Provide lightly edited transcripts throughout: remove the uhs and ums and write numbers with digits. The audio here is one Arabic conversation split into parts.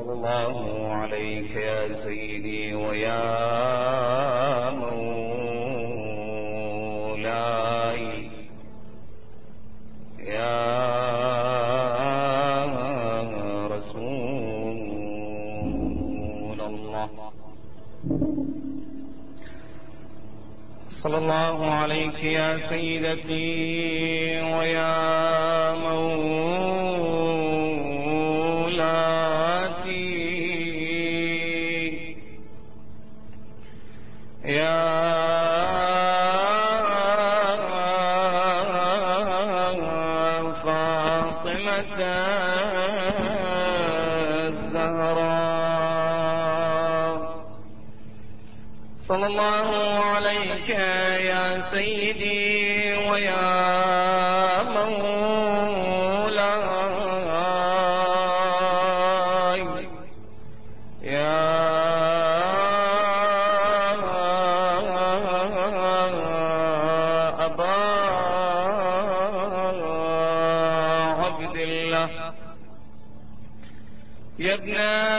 صلى الله عليك يا سيدي ويا مولاي يا رسول الله. صلى الله عليك يا سيدتي ويا مولاتي يا فاطمة الزهراء. صلى الله عليك يا سيدي ويا مولاي يا أبا عبد الله يا ابن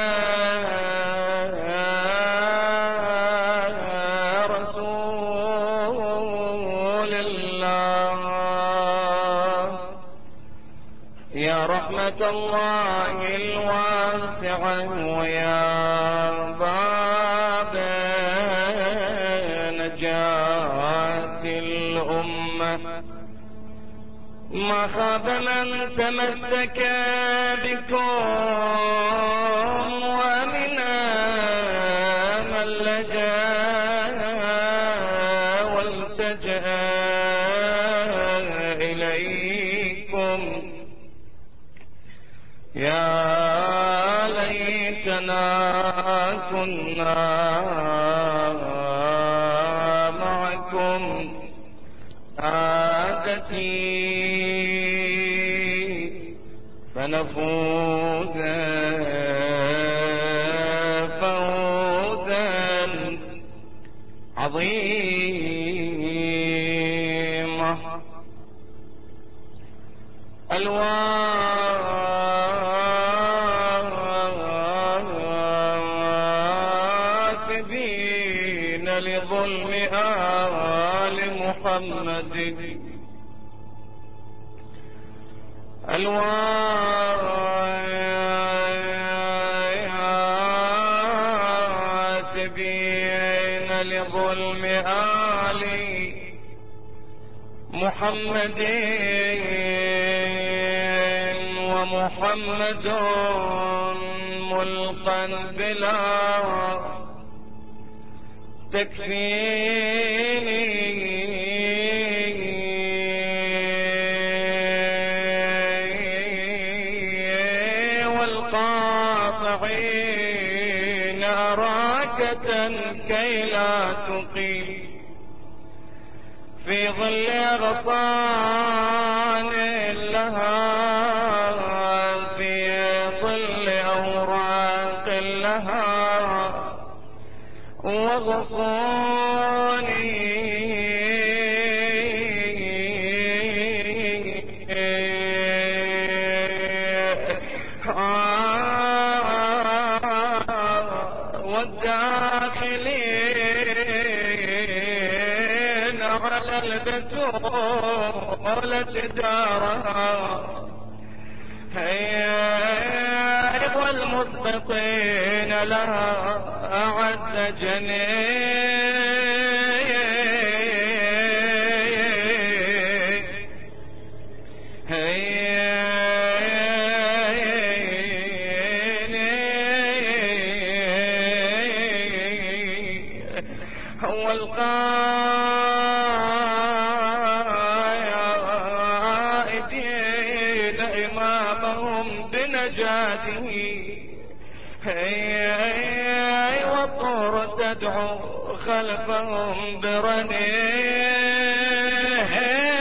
يا رحمة الله الواسعة ويا باب نجاة الأمة. ما خاب من تمسك بكم ومنا من لجأ والتجأ إليكم. يا ليتنا كنا معكم سادتي فنفوز فوزا عظيما. الواثبين لظلم آل محمد الواثبين لظلم آل محمد ومحمد ملقا بلا تكفيني والقاطعين راكة كي لا تقيم في ظل غصان لها في ظل أوراق لها وغصوني والداخلين على البتولة دارها والمسبقين لها أعز جنين هو القائدين إمامهم بنجاته والطور تدعو خلفهم برنيه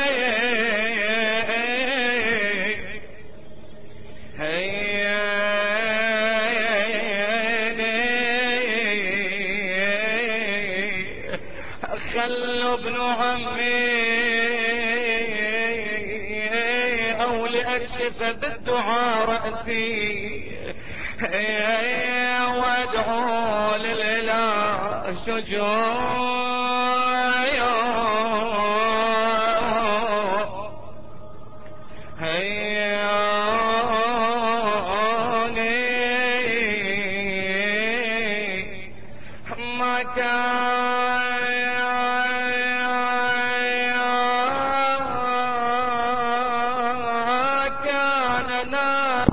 خلوا ابن عمي او لأكشف بالدعاء رأسي وادعو للإله شجوع ما كان نار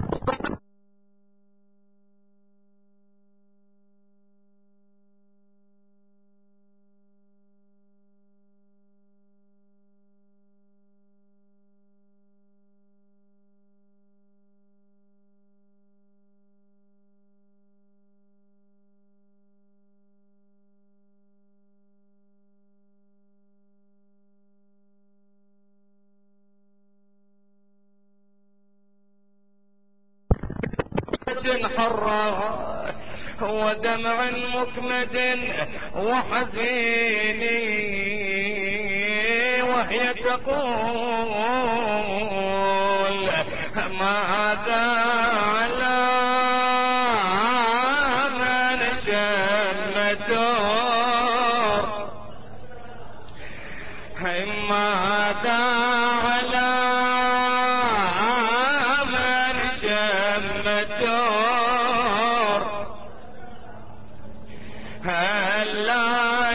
حرة ودمع مكمد وحزين وهي تقول ماذا على من شمته ماذا على من شمته هلا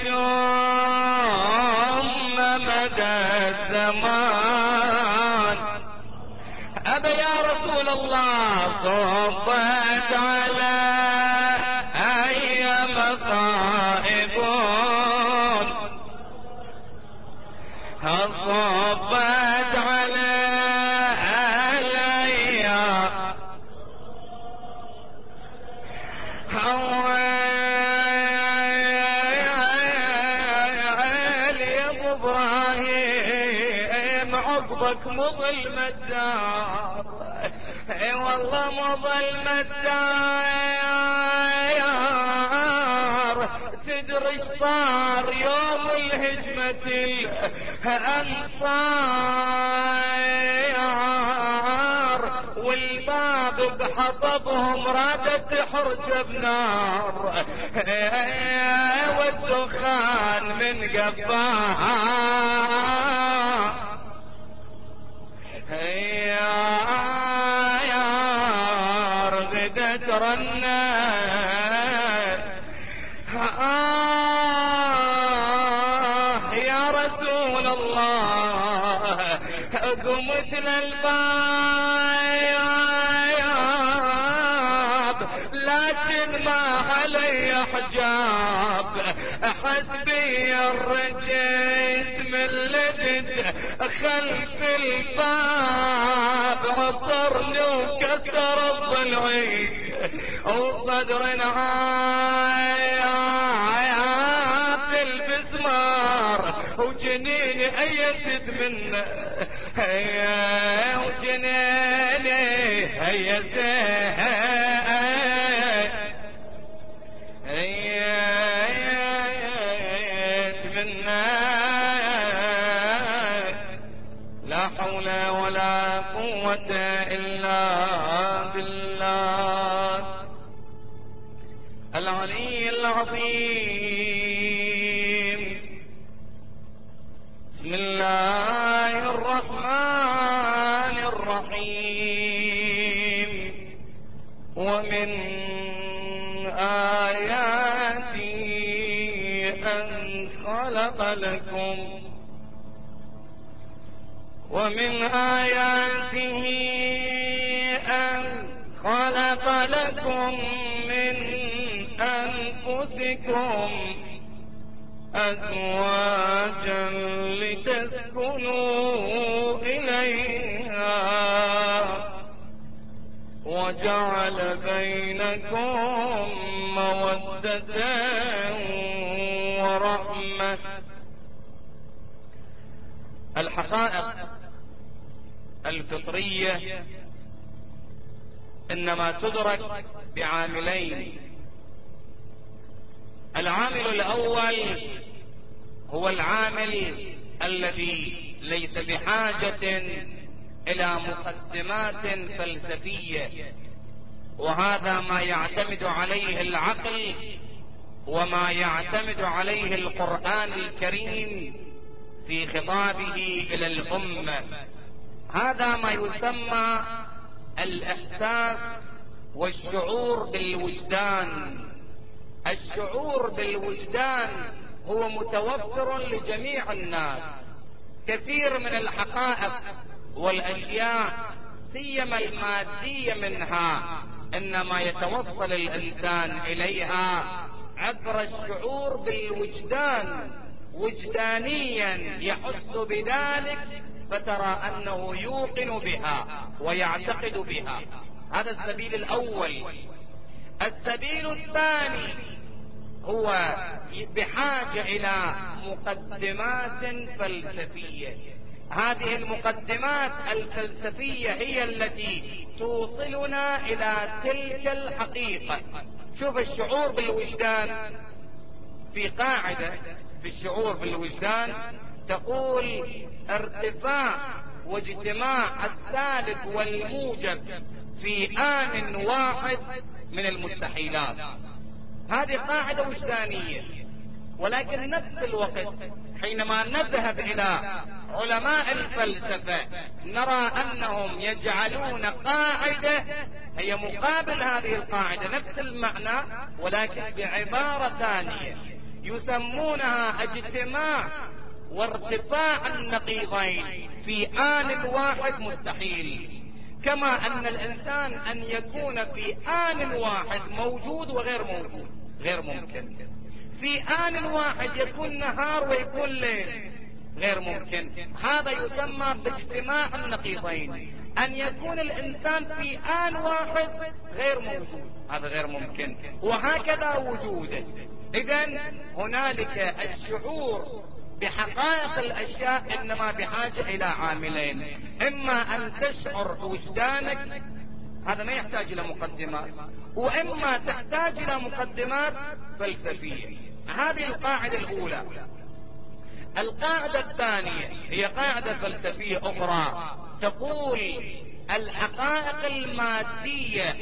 يشم مدى الزمان أبا يا رسول الله صبت على أي مصائب صبت على عقبك مظلم الدار اي والله مظلم الدار تدري صار يوم الهجمة الانصار والباب بحطبهم رادت تحرج بنار والدخان من قباها يا رغدت رنات يا رسول الله قمت للباب لكن ما علي حجاب حسبي رجيت من لدد خلف الباب عطرني وكسر الضلعي وصدر عيات البسمار وجنيني ايتت منه وجنيني ايتت منه لا حول ولا قوة إلا بالله العلي العظيم. بسم الله الرحمن الرحيم. ومن آياته أن خلق لكم ومن آياته أن خلق لكم من أنفسكم أزواجا لتسكنوا إليها وجعل بينكم مودة ورحمة. الحقائق الفطرية إنما تدرك بعاملين. العامل الأول هو العامل الذي ليس بحاجة إلى مقدمات فلسفية وهذا ما يعتمد عليه العقل وما يعتمد عليه القرآن الكريم في خطابه إلى الأمة. هذا ما يسمى الإحساس والشعور بالوجدان. الشعور بالوجدان هو متوفر لجميع الناس. كثير من الحقائق والأشياء سيما المادية منها إنما يتوصل الإنسان إليها عبر الشعور بالوجدان، وجدانيا يحس بذلك فترى أنه يوقن بها ويعتقد بها. هذا السبيل الأول. السبيل الثاني هو بحاجة إلى مقدمات فلسفية. هذه المقدمات الفلسفية هي التي توصلنا إلى تلك الحقيقة. شوف الشعور بالوجدان، في قاعدة في الشعور بالوجدان تقول ارتفاع واجتماع السالب والموجب في آن واحد من المستحيلات. هذه قاعدة وجدانية. ولكن نفس الوقت حينما نذهب إلى علماء الفلسفة نرى أنهم يجعلون قاعدة هي مقابل هذه القاعدة، نفس المعنى ولكن بعبارة ثانية، يسمونها اجتماع وارتفاع النقيضين في آن واحد مستحيل. كما أن الإنسان أن يكون في آن واحد موجود وغير موجود غير ممكن. في آن واحد يكون نهار ويكون ليل غير ممكن. هذا يسمى باجتماع النقيضين. أن يكون الإنسان في آن واحد غير موجود هذا غير ممكن، وهكذا وجوده. إذن هنالك الشعور بحقائق الأشياء إنما بحاجة إلى عاملين: إما أن تشعر وجدانك، هذا ما يحتاج إلى مقدمات، وإما تحتاج إلى مقدمات فلسفية. هذه القاعدة الأولى. القاعدة الثانية هي قاعدة فلسفية أخرى تقول الحقائق المادية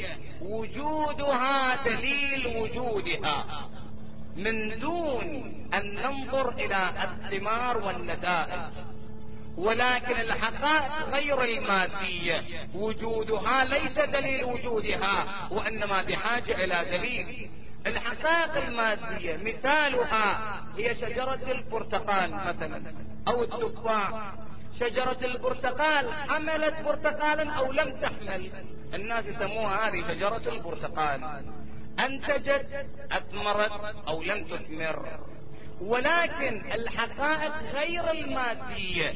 وجودها دليل وجودها من دون أن ننظر إلى الثمار والنتائج. ولكن الحقائق غير المادية وجودها ليس دليل وجودها وإنما بحاجة إلى دليل. الحقائق المادية مثالها هي شجرة البرتقال مثلا أو التفاح. شجرة البرتقال حملت برتقالا أو لم تحمل، الناس يسموها هذه شجرة البرتقال. أنتجت، أثمرت أو لم تثمر. ولكن الحقائق غير المادية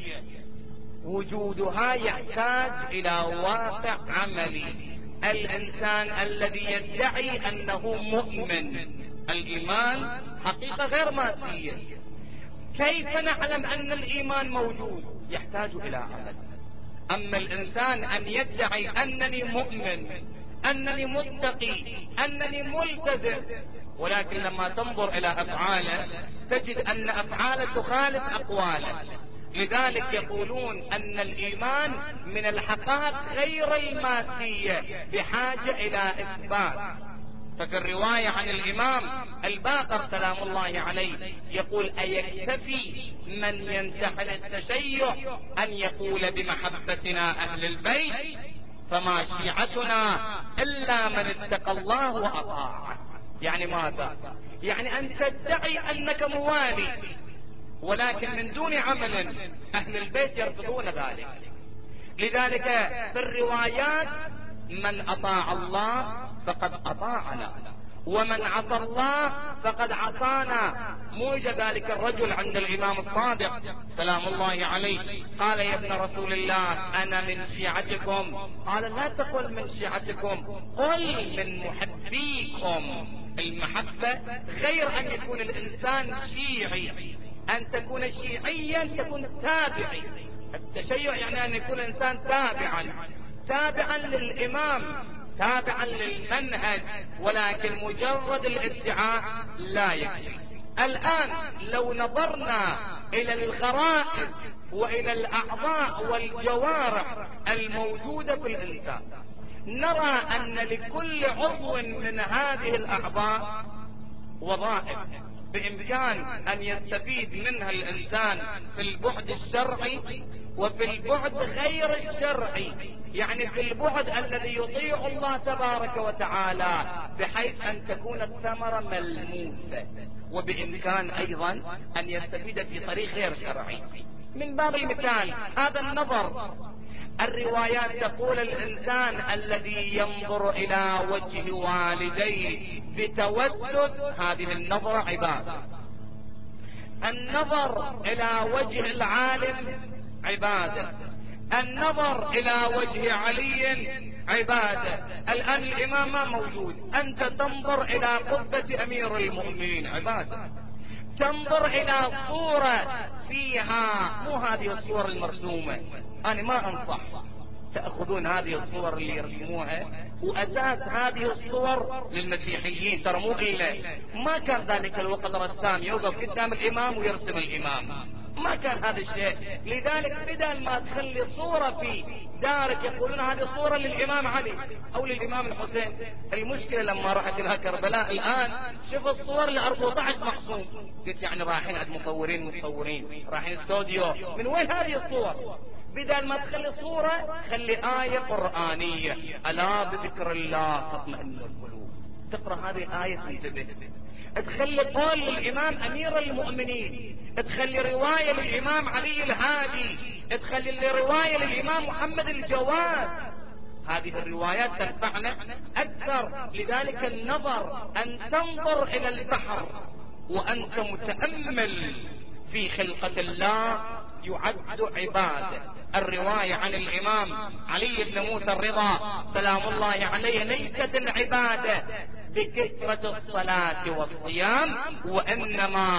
وجودها يحتاج إلى واقع عملي. الإنسان الذي يدعي أنه مؤمن، الإيمان حقيقة غير مادية. كيف نعلم أن الإيمان موجود؟ يحتاج إلى عمل. أما الإنسان أن يدعي أنني مؤمن، أنني متقي، أنني ملتزم، ولكن لما تنظر إلى أفعاله تجد أن أفعاله تخالف أقواله. لذلك يقولون أن الإيمان من الحقائق غير المادية بحاجة إلى إثبات. ففي الرواية عن الإمام الباقر سلام الله عليه يقول: أيكتفي من ينتحل التشيع أن يقول بمحبتنا أهل البيت؟ فما شيعتنا إلا من اتقى الله وأطاعه. يعني ماذا؟ يعني أن تدعي أنك موالي ولكن من دون عمل. أهل البيت يرفضون ذلك. لذلك في الروايات: من أطاع الله فقد أطاعنا ومن عصى الله فقد عصانا. موجد ذلك الرجل عند الإمام الصادق سلام الله عليه قال: يا ابن رسول الله أنا من شيعتكم. قال: لا تقل من شيعتكم، قل من محبيكم. المحبة غير أن يكون الإنسان شيعي. أن تكون شيعيا تكون تابعي. التشيع يعني أن يكون الإنسان تابعا للإمام، تابعا للمنهج، ولكن مجرد الادعاء لا يكفي. الآن لو نظرنا إلى الغرائز وإلى الأعضاء والجوارح الموجودة في الإنسان نرى أن لكل عضو من هذه الأعضاء وظائف بإمكان أن يستفيد منها الإنسان في البعد الشرعي وفي البعد غير الشرعي، يعني في البعد الذي يطيع الله تبارك وتعالى بحيث أن تكون الثمرة ملموسة، وبإمكان أيضا أن يستفيد في طريق غير شرعي. من باب المثال هذا النظر، الروايات تقول الإنسان الذي ينظر إلى وجه والديه بتودد هذه النظرة عبادة. النظر إلى وجه العالم عبادة. النظر إلى وجه علي عبادة. الآن الإمام ما موجود، أنت تنظر إلى قبة أمير المؤمنين عبادة. تنظر إلى صورة فيها، مو هذه الصور المرسومة، أنا ما أنصح تأخذون هذه الصور اللي يرسموها، وأساس هذه الصور للمسيحيين ترى مو إلا ما كان ذلك الوقت رسام يوقف قدام الإمام ويرسم الإمام، ما كان هذا الشيء. لذلك بدل ما تخلي صورة في دارك يقولون هذه صورة للإمام علي أو للإمام الحسين. المشكلة لما رحت لها كربلاء الآن شوف الصور ل 14 محصون، قلت يعني رايحين عند مصورين رايحين استوديو، من وين هذه الصور؟ بدل ما تخلي صورة خلي آية قرآنية، ألا بذكر الله تطمئن القلوب. تقرأ هذه الآية تنتبه. تخلي قول للإمام أمير المؤمنين، تخلي رواية للإمام علي الهادي، تخلي رواية للإمام محمد الجواد. هذه الروايات تنفعنا أكثر. لذلك النظر أن تنظر إلى البحر وأنت متأمل في خلقة الله يعد عبادة. الرواية عن الإمام علي بن موسى الرضا سلام الله عليه ليست العبادة بكثرة الصلاة والصيام، وإنما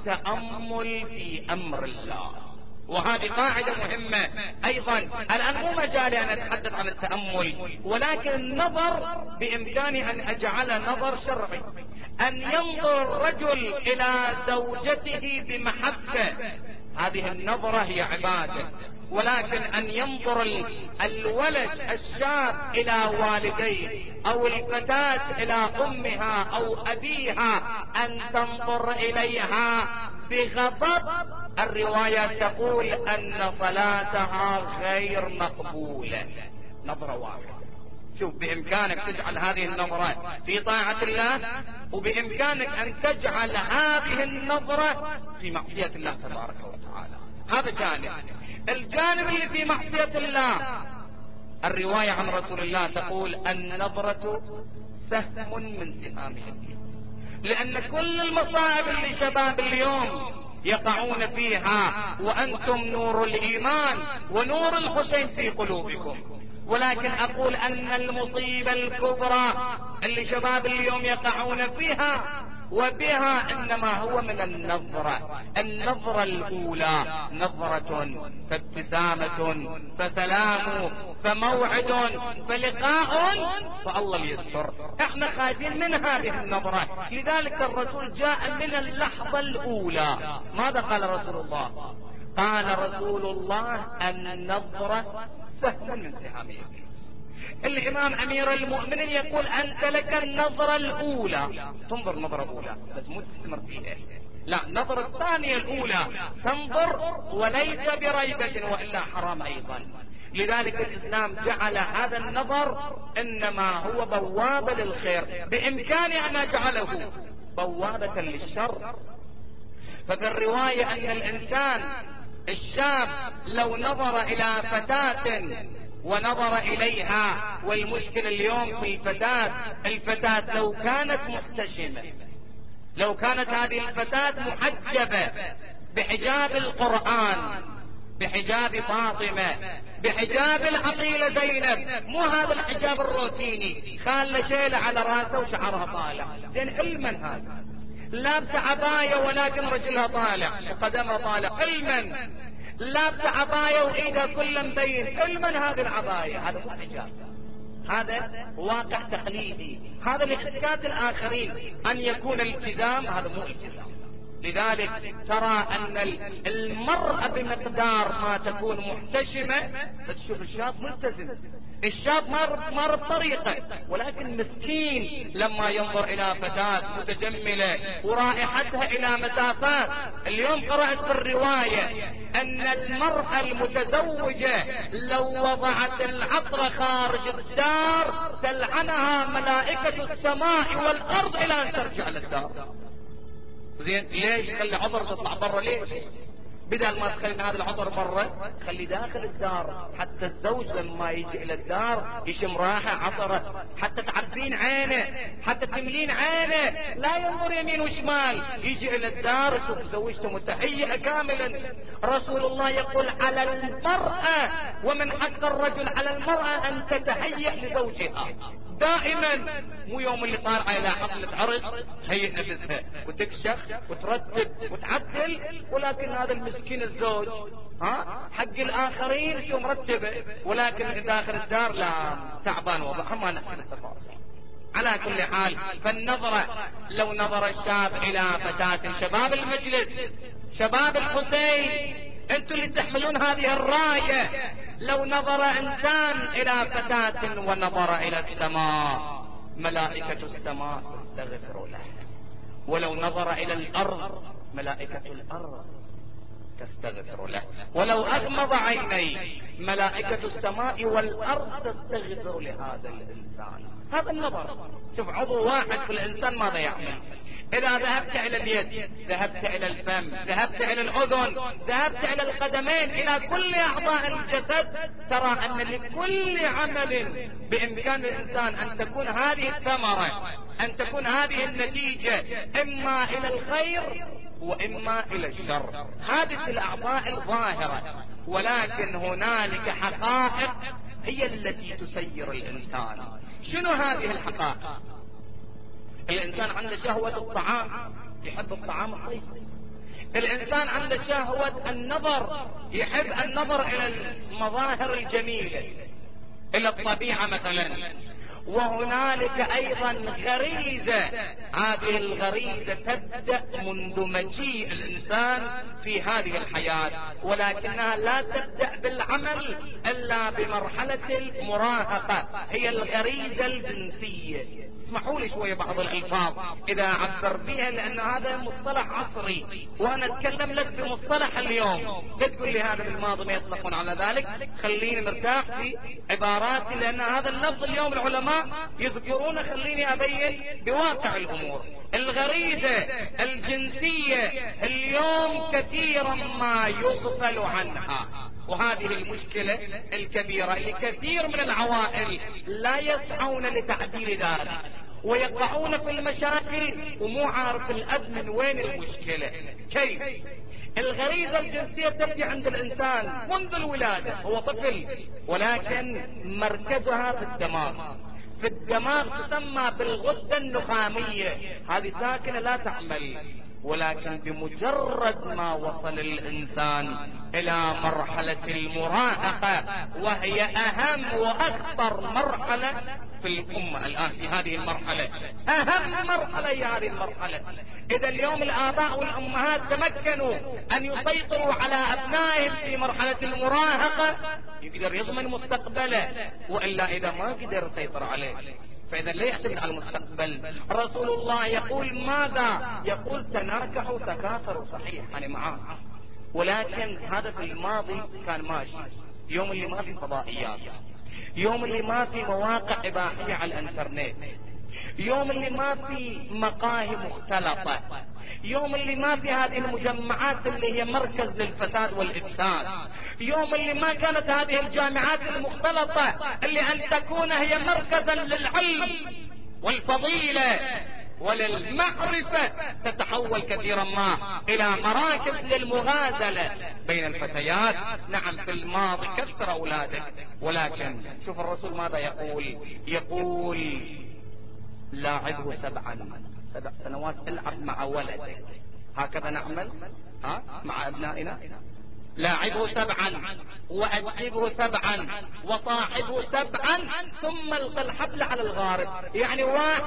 التأمل في أمر الله. وهذه قاعدة مهمة أيضا. الآن مو مجالي أن أتحدث عن التأمل، ولكن النظر بإمكاني أن أجعل نظر شرعي. أن ينظر الرجل إلى زوجته بمحبة، هذه النظرة هي عبادة. ولكن أن ينظر الولد الشاب إلى والديه أو الفتاة إلى أمها أو أبيها، أن تنظر إليها بغضب، الرواية تقول أن صلاتها غير مقبولة. نظرة واحدة. شوف، بإمكانك تجعل هذه النظرة في طاعة الله، وبإمكانك أن تجعل هذه النظرة في معصية الله تبارك وتعالى. هذا جانب. الجانب اللي في معصية الله، الرواية عن رسول الله تقول النظرة سهم من سهام الدين. لأن كل المصائب اللي شباب اليوم يقعون فيها وأنتم نور الإيمان ونور الحسين في قلوبكم، ولكن أقول أن المصيبة الكبرى اللي شباب اليوم يقعون فيها وبها إنما هو من النظرة الأولى، نظرة فابتسامة فسلام فموعد فلقاء فالله يستر. احنا خايفين من هذه النظرة. لذلك الرسول جاء من اللحظة الأولى. ماذا قال رسول الله؟ قال رسول الله النظرة سهم من سهام الدين. الإمام أمير المؤمنين يقول أنت لك النظرة الأولى، تنظر نظرة أولى بس مو تستمر فيها، لا، نظرة الثانية الأولى تنظر وليس بريبة وإلا حرام أيضا. لذلك الإسلام جعل هذا النظر إنما هو بوابة للخير، بإمكاني أن أجعله بوابة للشر. ففي الرواية أن الإنسان الشاب لو نظر إلى فتاة ونظر إليها، والمشكلة اليوم في الفتاة لو كانت محتشمة، لو كانت هذه الفتاة محجبة بحجاب القرآن، بحجاب فاطمة، بحجاب العقيلة زينب، مو هذا الحجاب الروتيني خالة شيلة على راسه وشعرها طالع، زين علما هذا لابسة عباية ولكن رجلها طالع وقدمها طالع، علما لابسة عباية وإيدها كلها مبين، علما هذه العباية، هذا مو حجاب، هذا واقع تقليدي، هذا لاحتكاك الآخرين. أن يكون الالتزام هذا مو التزام. لذلك ترى أن المرأة بمقدار ما تكون محتشمة تشوف الشاب ملتزم، الشاب مر بطريقة، ولكن مسكين لما ينظر إلى فتاة متجملة ورائحتها إلى مسافات. اليوم قرأت في الرواية أن المرأة المتزوجة لو وضعت العطر خارج الدار تلعنها ملائكة السماء والأرض إلى أن ترجع للدار. زين ليش خلي عطر تطلع برا؟ ليش بدل ما تخلي هذا العطر برا خلي داخل الدار، حتى الزوج لما يجي الى الدار يشم راحة عطرة، حتى تعبين عينه، حتى تملين عينه، لا ينظر يمين وشمال، يجي الى الدار يشوف زوجته متهيئة كاملا. رسول الله يقول على المرأة ومن حق الرجل على المرأة ان تتهيئ لزوجها دائما، مو يوم اللي طالعه الى حفلة عرس تهيئ نفسها وتكشخ وترتب وتعدل، ولكن هذا المسكين الزوج حق الاخرين شو مرتبه، ولكن داخل الدار لا تعبان وضعها ما نحن التفاصيل. على كل حال فالنظرة، لو نظر الشاب الى فتاة، شباب المجلس، شباب الحسين، انتوا اللي تحملون هذه الراية، لو نظر انسان الى فتاة ونظر الى السماء ملائكة السماء تستغفر له، ولو نظر الى الارض ملائكة الارض تستغفر له، ولو اغمض عينيه ملائكة السماء والارض تستغفر لهذا الانسان. هذا النظر. شوف عضو واحد في الانسان ماذا يعمل. إذا ذهبت إلى اليد، ذهبت إلى الفم، ذهبت إلى الأذن، ذهبت إلى القدمين، إلى كل أعضاء الجسد، ترى أن لكل عمل بإمكان الإنسان أن تكون هذه الثمرة، أن تكون هذه النتيجة إما إلى الخير وإما إلى الشر. هذه الأعضاء الظاهرة، ولكن هنالك حقائق هي التي تسير الإنسان. شنو هذه الحقائق؟ الإنسان عنده شهوة الطعام، يحب الطعام الطيب. الإنسان عنده شهوة النظر، يحب النظر إلى المظاهر الجميلة، إلى الطبيعة مثلا. وهنالك أيضا غريزة، هذه الغريزة تبدأ منذ مجيء الإنسان في هذه الحياة، ولكنها لا تبدأ بالعمل إلا بمرحلة المراهقة، هي الغريزة الجنسية. اسمحوا لي شوية بعض الألفاظ إذا عبر بها، لأن هذا مصطلح عصري وأنا أتكلم لك بمصطلح اليوم. لا تقول لي هذا بالماضي ما يطلقون على ذلك، خليني مرتاح في عباراتي، لأن هذا اللفظ اليوم العلماء يذكرونه، خليني أبين بواقع الأمور. الغريزة الجنسية اليوم كثيرا ما يغفل عنها، وهذه المشكلة الكبيرة اللي كثير من العوائل لا يسعون لتعديل ذلك، ويقعون في المشاكل ومو عارف الأب من وين المشكلة. كيف؟ الغريزة الجنسية تبدأ عند الإنسان منذ الولادة، هو طفل، ولكن مركزها في الدماغ. في الدماغ تسمى بالغدة النخامية، هذه ساكنة لا تعمل، ولكن بمجرد ما وصل الإنسان إلى مرحلة المراهقة، وهي أهم وأخطر مرحلة في الأمة الآن في هذه المرحلة، أهم مرحلة هي هذه المرحلة. إذا اليوم الآباء والأمهات تمكنوا أن يسيطروا على أبنائهم في مرحلة المراهقة، يقدر يضمن مستقبله، وإلا إذا ما قدر يسيطر عليه فإذا لا يعتمد على المستقبل. رسول الله يقول ماذا؟ يقول تناكحوا تكاثروا، صحيح يعني معاه، ولكن هذا في الماضي كان ماشي. يوم اللي ما في فضائيات، يوم اللي ما في مواقع إباحية على الانترنت، يوم اللي ما في مقاهي مختلطة، يوم اللي ما في هذه المجمعات اللي هي مركز للفساد والإفساد، يوم اللي ما كانت هذه الجامعات المختلطة اللي أن تكون هي مركزا للعلم والفضيلة وللمعرفة، تتحول كثيرا ما إلى مراكز للمغازلة بين الفتيات. نعم في الماضي كثر أولادك، ولكن شوف الرسول ماذا يقول؟ يقول لاعبه 7 سنوات، العب مع ولدك. هكذا نعمل مع أبنائنا. لاعبه 7 وأدبه 7 وصاحبه 7 ثم القى الحبل على الغارب. يعني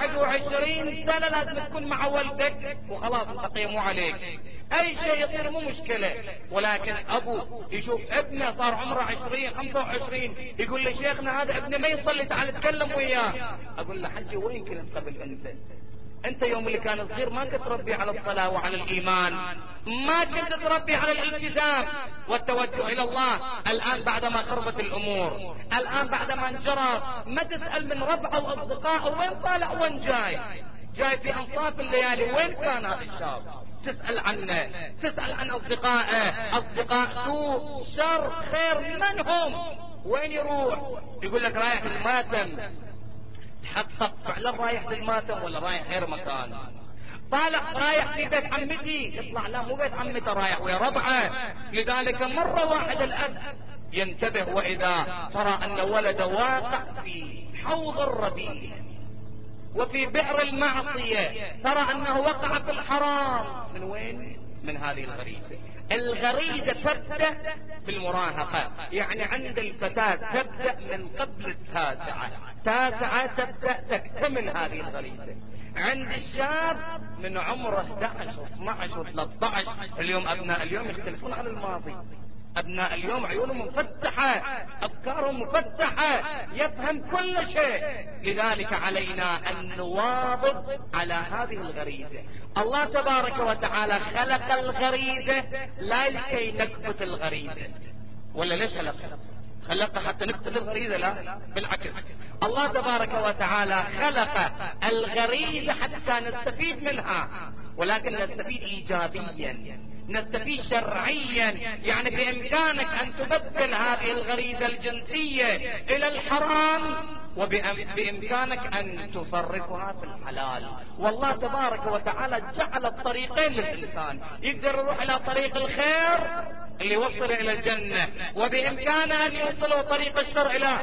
21 سنة لازم تكون مع ولدك وخلاص البقية مو عليك. اي شيء يصير مو مشكلة. ولكن ابو يشوف ابنه صار عمره 20 25 يقول لي شيخنا هذا ابنه ما يصلي، تعال اتكلم وياه. اقول له حجي وين كنت قبل انت يوم اللي كان صغير ما كنت تربي على الصلاة وعلى الايمان، ما كنت تربي على الالتزام والتوجه الى الله. الان بعدما خربت الامور، الان بعدما انجرى، ما تسأل من ربعه واصدقائه وين طالع وين جاي في انصاف الليالي وين كان هذا الشاب. تسأل عنه، تسأل عن أصدقائه، أصدقاء سوء شر خير من هم، وين يروح؟ يقول لك رايح للماتم. تحقق فعلا رايح للماتم ولا رايح غير مكان؟ طالع رايح في بيت عمتي، يطلع لا مو بيت عمته، رايح ويا ربعه. لذلك مرة واحدة الأب ينتبه وإذا ترى أن ولد واقع في حوض الربيع وفي بئر المعصية، ترى أنه وقع في الحرام. من وين؟ من هذه الغريزة. الغريزة تبدأ بالمراهقة، يعني عند الفتاة تبدأ من قبل 9 تبدأ تكتمل هذه الغريزة. عند الشاب من عمره 11 و12 و13. اليوم أبناء اليوم يختلفون عن الماضي. أبناء اليوم عيونهم مفتحة، أفكارهم مفتحة، يفهم كل شيء. لذلك علينا أن نواظب على هذه الغريزة. الله تبارك وتعالى خلق الغريزة لا لكي نكبت الغريزة، ولا ليش خلق حتى نكبت الغريزة؟ لا بالعكس، الله تبارك وتعالى خلق الغريزة حتى نستفيد منها، ولكن نستفيد إيجابيا، نستفيد شرعيا. يعني بإمكانك أن تبدل هذه الغريزة الجنسية إلى الحرام، وبإمكانك أن تصرفها في الحلال. والله تبارك وتعالى جعل الطريقين للإنسان، يقدر يروح إلى طريق الخير اللي يوصل إلى الجنة، وبإمكانه أن يوصله طريق الشر إلى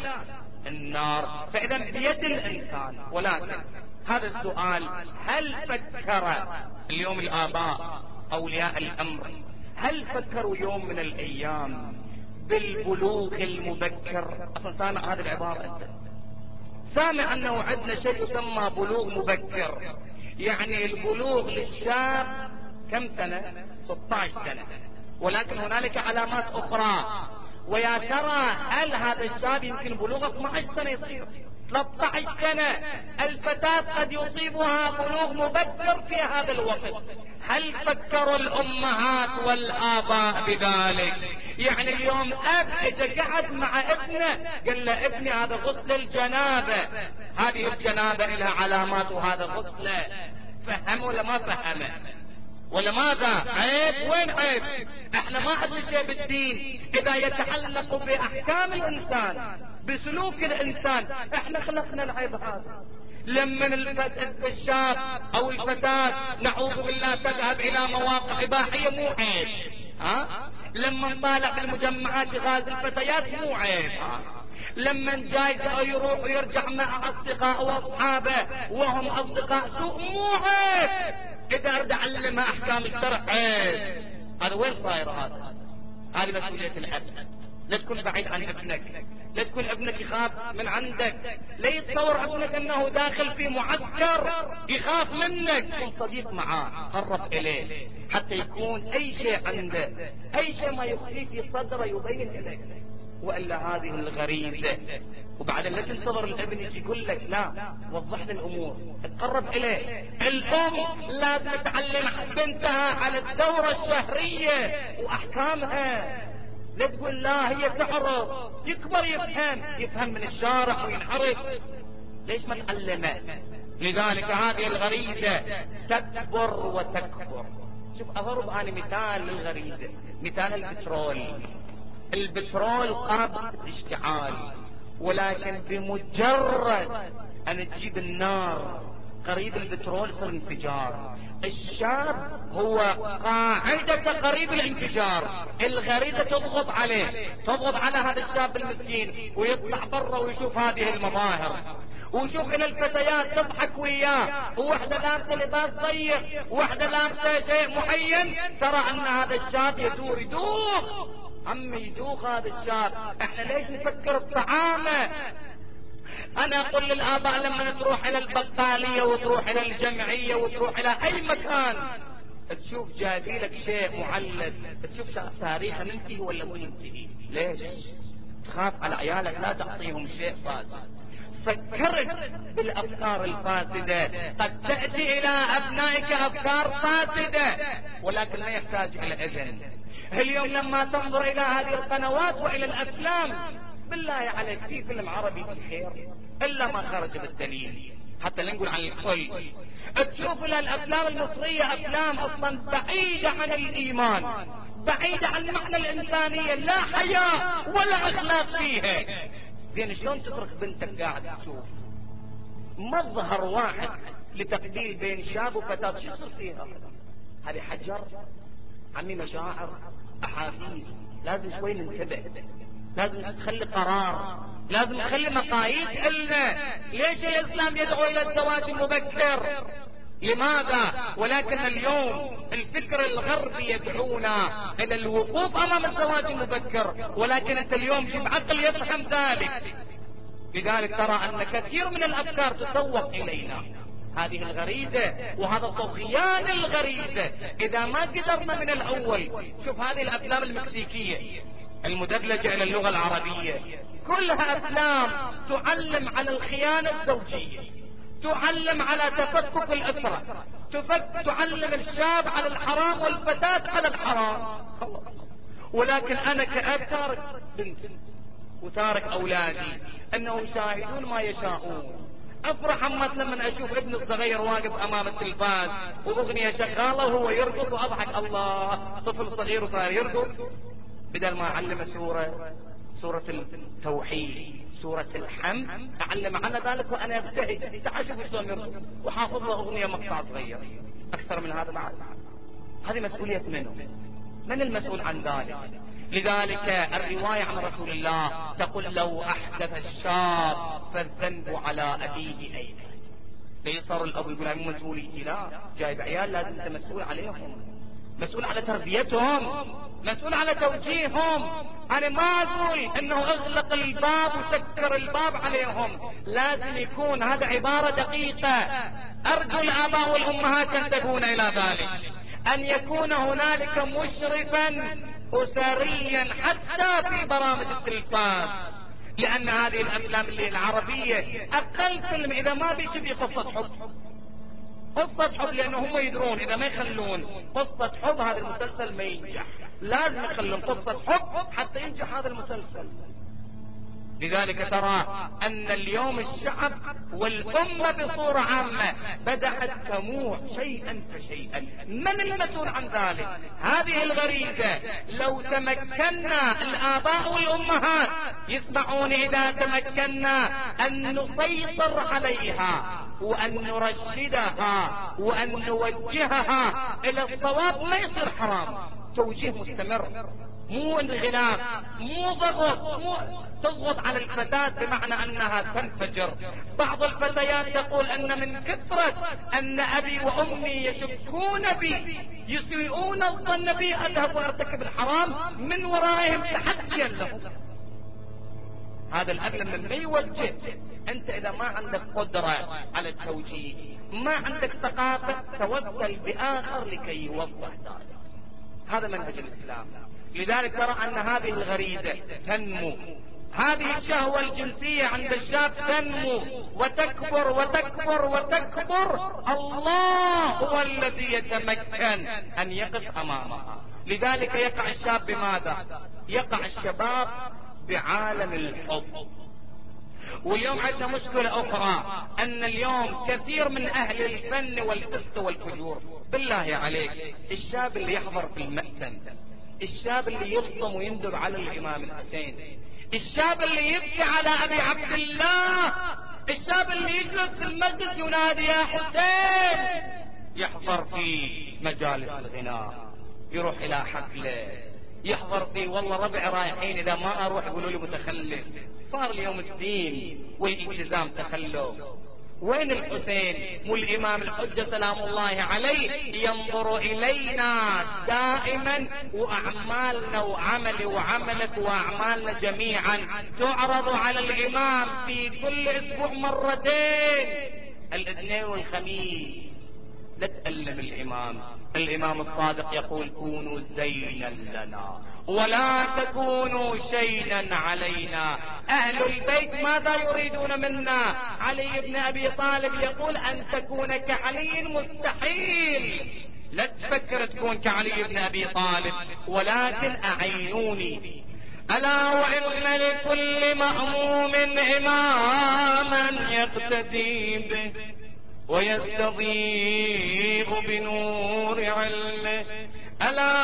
النار. فإذا بيد الإنسان. ولكن هذا السؤال، هل فكر اليوم الآباء أولياء الأمر، هل فكروا يوم من الأيام بالبلوغ المبكر؟ أصلا سامع هذه العبارة؟ سامع أنه عندنا شيء يسمى بلوغ مبكر. يعني البلوغ للشاب كم سنة؟ 16 سنة. ولكن هنالك علامات أخرى. ويا ترى هل هذا الشاب يمكن بلوغه 12 سنة يصير 13 سنة؟ الفتاة قد يصيبها بلوغ مبكر في هذا الوقت. هل فكروا الأمهات والآباء بذلك؟ يعني اليوم أب إذا قعد مع ابنه قال له ابني هذا غسل الجنابة، هذه الجنابة لها علامات وهذا غسله، فهم ولا ما فهمه؟ ولا ماذا؟ عيب؟ وين عيب؟ احنا ما عندنا شيء بالدين اذا يتعلق باحكام الانسان، بسلوك الانسان. احنا خلقنا العيب هذا. لما الشاب او الفتاة نعوذ بالله تذهب الى مواقع اباحية مو عيب، لما نطالع بالمجمعات غاز الفتيات مو عيب، لما جاي يروح ويرجع مع اصدقاء واصحابه وهم اصدقاء سوء مو عيب. اذا ارجع اعلمها احكام الشرع عيب. هذا وين صاير؟ هذه مسؤولية الاب. لا تكون بعيد عن ابنك، لا تكون ابنك يخاف من عندك، لا يتصور ابنك انه داخل في معسكر يخاف منك. كن صديق معاه، قرب اليه حتى يكون اي شيء عنده، اي شيء ما يخفيه في صدره يبين اليك. والا هذه الغريزة. وبعدين لا تنتظر الابن يقول لك، لا، وضح لي الامور، تقرب اليه. الام لازم تعلم بنتها على الدورة الشهرية واحكامها. لا تقول لا هي تعرف، يكبر يفهم من الشارع وينحرف. ليش ما تعلمه؟ لذلك هذه الغريزة تكبر وتكبر. شوف اضرب انا مثال للغريزة، مثال البترول. البترول قابل للاشتعال، ولكن بمجرد ان تجيب النار قريب البترول يصير انفجار. الشاب هو قاعدة قريب الانفجار. الغريزة تضغط عليه، تضغط على هذا الشاب المسكين، ويطلع برا ويشوف هذه المظاهر، ويشوف ان الفتيات تضحك وياه، وواحدة لابسة لباس ضيق، وواحدة لابسة شيء معين، ترى ان هذا الشاب يدور عمي يدوخ هذا الشاب، احنا ليش نفكر بطعامه؟ انا اقول للاباء لما تروح الى البقالية وتروح الى الجمعية وتروح الى اي مكان تشوف جايبي لك شيء معلب، تشوف تاريخه منتهي ولا مو منتهي. ليش؟ تخاف على عيالك لا تعطيهم شيء فاسد. فكرت بالافكار الفاسدة، قد تأتي الى ابنائك افكار فاسدة ولكن لا يحتاج الى اذن. اليوم لما تنظر الى هذه القنوات والى الافلام، بالله عليك في فيلم عربي بالخير الا ما خرج بالدليل، حتى لا نقول عن الكل. تشوف الى الافلام المصرية افلام اصلا بعيدة عن الايمان، بعيدة عن معنى الانسانية، لا حياء ولا اخلاق فيها. زين شلون تترك بنتك قاعد تشوف مظهر واحد لتقبيل بين شاب وفتاة؟ شو يصير فيها؟ هذه حجر عمي، مشاعر، احاسيس. لازم شوي ننتبه، لازم نخلي قرار، لازم نخلي مقاييس إلنا. ليش الإسلام يدعو إلى الزواج المبكر؟ لماذا؟ ولكن اليوم الفكر الغربي يدعونا إلى الوقوف أمام الزواج المبكر، ولكن أنت اليوم جيب عقل يفهم ذلك. لذلك ترى أن كثير من الأفكار تسوق إلينا، هذه الغريزة وهذا الطغيان الغريزة. إذا ما قدرنا من الأول، شوف هذه الأفلام المكسيكية المدبلجة إلى اللغة العربية كلها أفلام تعلم على الخيانة الزوجية، تعلم على تفكك الأسرة، تعلم الشاب على الحرام والفتاة على الحرام. ولكن أنا كأب تارك بنتي وتارك أولادي أنه يشاهدون ما يشاءون. أفرح عمت لما أشوف ابن الصغير واقف أمام التلفاز وأغنية شغالة وهو يرقص، وأضحك الله طفل صغير وصار يرقص، بدل ما أعلم سورة التوحيد، سورة الحمد، أعلم عنها ذلك وأنا أبتهج. تعال شوف شلون يرقص وحافظ له أغنية مقطع صغير. أكثر من هذا بعد؟ هذه مسؤولية منه. من المسؤول عن ذلك؟ لذلك الرواية عن رسول الله تقول لو أحدث الشاب فالذنب على أبيه أيضا. ليس صار الأب يقول أنا مسؤوليتي؟ لا، جايب عيال لازم أنت مسؤول عليهم، مسؤول على تربيتهم، مسؤول على توجيههم. أنا ما أقول أنه أغلق الباب وسكر الباب عليهم، لازم يكون هذا عبارة دقيقة. أرجو الآباء والأمهات ينتبهون إلى ذلك، أن يكون هنالك مشرفا أسريا حتى في برامج التلفاز، لأن هذه الأفلام اللي العربية أقل فيلم إذا ما بيشبه قصة حب، قصة حب، لأنه هم يدرون إذا ما يخلون قصة حب هذا المسلسل ما ينجح، لازم يخلون قصة حب حتى ينجح هذا المسلسل. لذلك ترى أن اليوم الشعب والأمة بصورة عامة بدأت تموع شيئا فشيئا. من المسؤول عن ذلك؟ هذه الغريزة لو تمكنا الآباء والأمهات يسمعون، إذا تمكنا أن نسيطر عليها وأن نرشدها وأن نوجهها إلى الصواب، ما يصير حرام. توجيه مستمر، مو انغلاق، مو ضغط، مو تضغط على الفتاة بمعنى أنها تنفجر. بعض الفتيات تقول أن من كثرة أن أبي وأمي يشكون بي، يسيئون الظن بي، أذهب وأرتكب الحرام من ورائهم تحديا لهم. هذا الأب لما ما يوجه، أنت إذا ما عندك قدرة على التوجيه، ما عندك ثقافة، توكل بآخر لكي يوضح ذلك. هذا منهج الإسلام. لذلك ترى أن هذه الغريزة تنمو، هذه الشهوة الجنسية عند الشاب تنمو وتكبر وتكبر وتكبر. الله هو الذي يتمكن أن يقف أمامها. لذلك يقع الشاب بماذا؟ يقع الشباب بعالم الحب. واليوم عندنا مشكلة أخرى، أن اليوم كثير من أهل الفن والفسق والفجور، بالله عليك الشاب اللي يحضر في المأتم، الشاب اللي يلطم ويندب على الإمام الحسين، الشاب اللي يبكي على أبي عبد الله، الشاب اللي يجلس في المسجد ينادي يا حسين، يحضر في مجالس الغناء، يروح إلى حفلة، يحضر في والله ربع رايحين إذا ما أروح يقولوا لي متخلف. صار اليوم الدين والالتزام تخلف. وين الحسين؟ مو الإمام الحجة سلام الله عليه ينظر إلينا دائما، وأعمالنا وعملي وعملك وأعمالنا جميعا تعرض على الإمام في كل أسبوع مرتين، الاثنين والخميس. لا تألم الإمام الصادق يقول كونوا زينا لنا ولا تكونوا شيئا علينا. أهل البيت ماذا يريدون منا؟ علي بن أبي طالب يقول أن تكون كعلي مستحيل، لا تفكر تكون كعلي بن أبي طالب، ولكن أعينوني. ألا وإن لكل مأموم إماما يقتدي به ويستضيء بنور علمه. ألا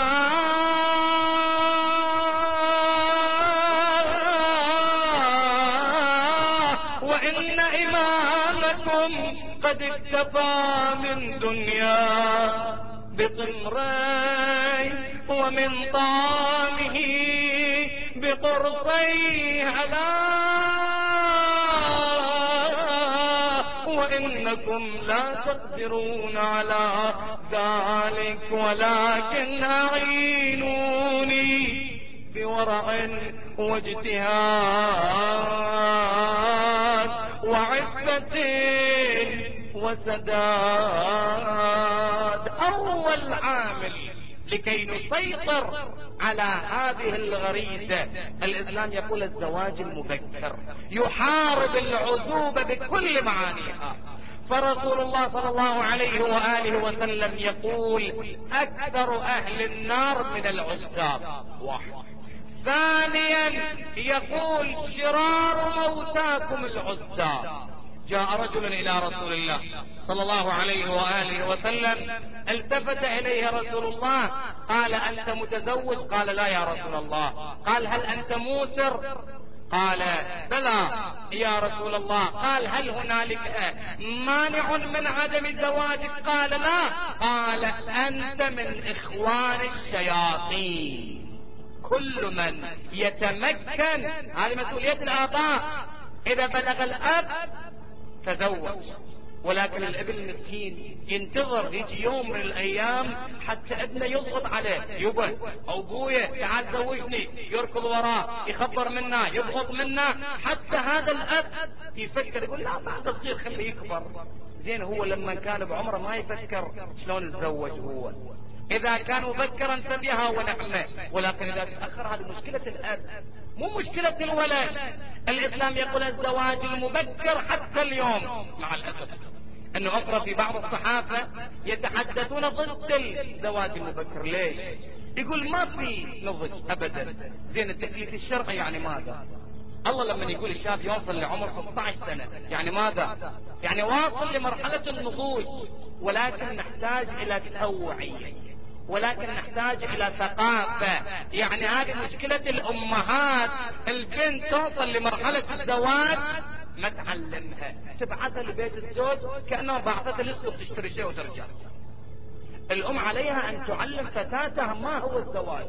وإن إمامكم قد اكتفى من دنيا بطمري ومن طعامه بقرصي. ألا وإنكم لا تقدرون على ذلك، ولكن أعينوني بورع واجتهاد وعفة وسداد. أول عامل لكي نسيطر على هذه الغريزة الإسلام يقول الزواج المبكر، يحارب العزوبة بكل معانيها. فرسول الله صلى الله عليه وآله وسلم يقول أكثر أهل النار من العزاب. واحد. ثانيا يقول شرار موتاكم العزاب. جاء رجل إلى رسول الله صلى الله عليه وآله وسلم، التفت إليه رسول الله قال أنت متزوج؟ قال لا يا رسول الله. قال هل أنت موسر؟ قال بلى يا رسول الله. قال هل هنالك مانع من عدم زواجك؟ قال لا. قال أنت من إخوان الشياطين. كل من يتمكن، هذه مسؤولية الآباء، إذا بلغ الأب تزوج، ولكن الابن المسكين ينتظر يجي يوم من الايام حتى ابنه يضغط عليه، يبا او ابويا تعال زوجني، يركض وراه يخبر منه يضغط منه، حتى هذا الاب يفكر يقول لا بعد صغير خليه يكبر. زين هو لما كان بعمره ما يفكر شلون يتزوج هو، اذا كان مبكرا فبها ونعمه، ولكن اذا تاخر هذه مشكله الاب مو مشكله الولد. الاسلام يقول الزواج المبكر حتى اليوم مع الاسف انه اقرا في بعض الصحافه يتحدثون ضد الزواج المبكر. ليش؟ يقول ما في نضج ابدا. زين التكليف الشرعي يعني ماذا؟ الله لما يقول الشاب يوصل لعمر 16 سنه يعني ماذا؟ يعني واصل لمرحله النضوج، ولكن نحتاج الى توعيه، ولكن نحتاج الى ثقافة. يعني هذه مشكلة الامهات، البنت توصل لمرحلة الزواج ما تعلمها، تبعثها لبيت الزوج كأنها بعثتها للسوق تشتري شيء وترجع. الام عليها ان تعلم فتاتها ما هو الزواج،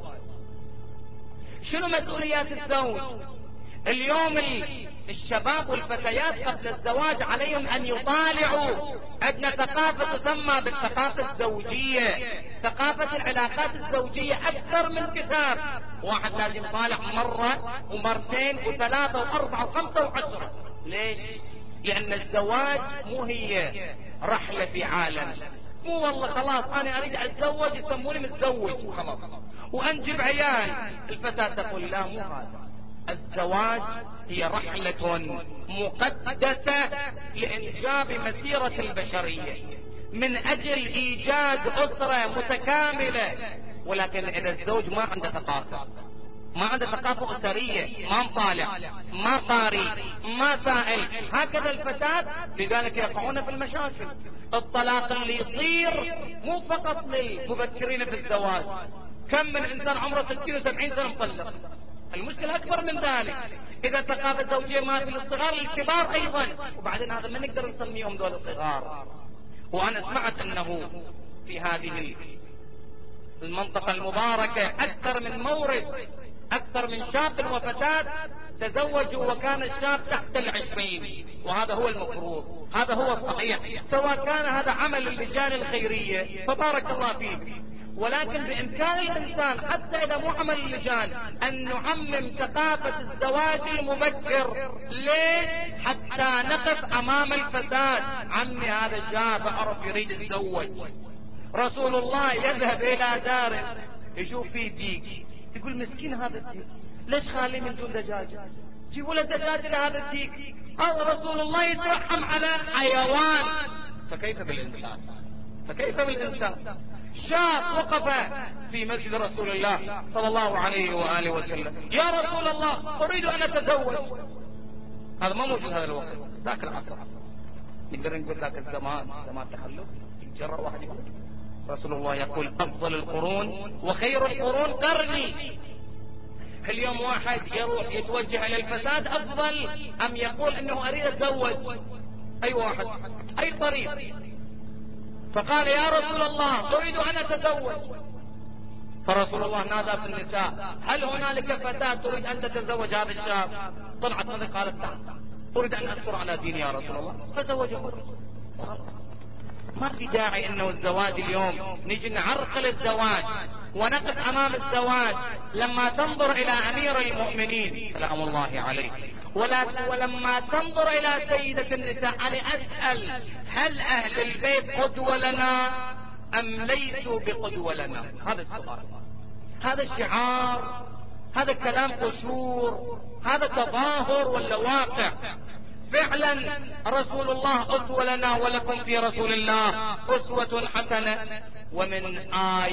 شنو مسؤوليات الزوج. اليوم الشباب والفتيات قبل الزواج عليهم ان يطالعوا ادنى ثقافة تسمى بالثقافة الزوجية، ثقافة العلاقات الزوجية اكثر من كتاب. واحد لازم يطالع مرة ومرتين وثلاثة واربعة وخمسة وعشرة. ليش؟ لان الزواج مو هي رحلة في عالم، مو والله خلاص انا اريد اتزوج يسموني متزوج وخلاص وانجب عيال. الفتاة تقول لا مو هذا، الزواج هي رحلة مقدسة لإنجاب مسيرة البشرية من أجل إيجاد أسرة متكاملة. ولكن إذا الزوج ما عنده ثقافة، ما عنده ثقافة أسرية، ما مطالع، ما قاري، ما سائل، هكذا الفتاة، لذلك يقعون في المشاكل. الطلاق اللي يصير مو فقط للمبكرين في الزواج، كم من إنسان عمره 60 و70 سنة مطلق. المشكلة أكبر من ذلك، إذا الثقافة الزوجية ما في الصغار الكبار أيضا، وبعدين هذا ما نقدر نسميهم دول الصغار. وأنا سمعت أنه في هذه المنطقة المباركة أكثر من مورد أكثر من شاب وفتاة تزوجوا وكان الشاب تحت 20، وهذا هو المفروض، هذا هو الصحيح، سواء كان هذا عمل اللجان الخيرية فبارك الله فيه، ولكن بإمكان الإنسان حتى إذا مو عمل اللجان أن نعمم ثقافة الزواج المبكر. ليش؟ حتى نقف أمام الفساد. عمي هذا شاب عرف يريد يتزوج، رسول الله يذهب إلى داره يشوف فيه ديك، يقول مسكين هذا الديك ليش خالي من دون دجاجة، جيبوا له دجاجة لهذا الديك. أو رسول الله يترحم على حيوان، فكيف بالإنسان؟ فكيف بالإنسان؟ شاب وقف في مسجد رسول الله صلى الله عليه وآله وسلم، يا رسول الله أريد أن أتزوج. هذا ما موجود هذا الوقت، ذاك العصر نقدر نقول ذاك الزمان زمان تخلف، يتجرأ واحد يقول. رسول الله يقول أفضل القرون وخير القرون قرني. اليوم واحد يروح يتوجه إلى الفساد أفضل أم يقول أنه أريد أتزوج؟ أي واحد أي طريق. فقال يا رسول الله أريد أن أتزوج. فرسول الله نادى في النساء هل هنالك فتاة تريد أن تتزوج هذا الشاب؟ طلعت ماذا قالت؟ أريد أن أذكر على ديني يا رسول الله، فزوجه. ما في داعي انه الزواج اليوم نجي نعرقل الزواج ونقف امام الزواج لما تنظر الى امير المؤمنين سلام الله عليه ولما تنظر الى سيدة النساء. انا اسأل هل اهل البيت قدوة لنا ام ليسوا بقدوة لنا؟ هذا السؤال، هذا الشعار، هذا كلام قشور، هذا تظاهر ولا واقع؟ فعلا رسول الله أسوة لنا ولكم في رسول الله أسوة حسنة. ومن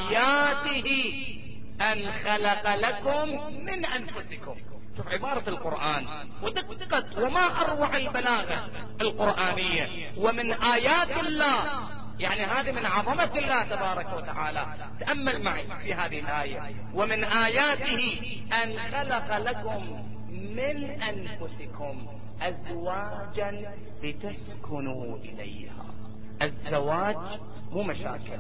آياته أن خلق لكم من أنفسكم. شوف عبارة القرآن ودقة وما أروع البلاغة القرآنية. ومن آيات الله، يعني هذه من عظمة الله تبارك وتعالى. تأمل معي في هذه الآية، ومن آياته أن خلق لكم من أنفسكم أزواجا لتسكنوا إليها. الزواج مو مشاكل،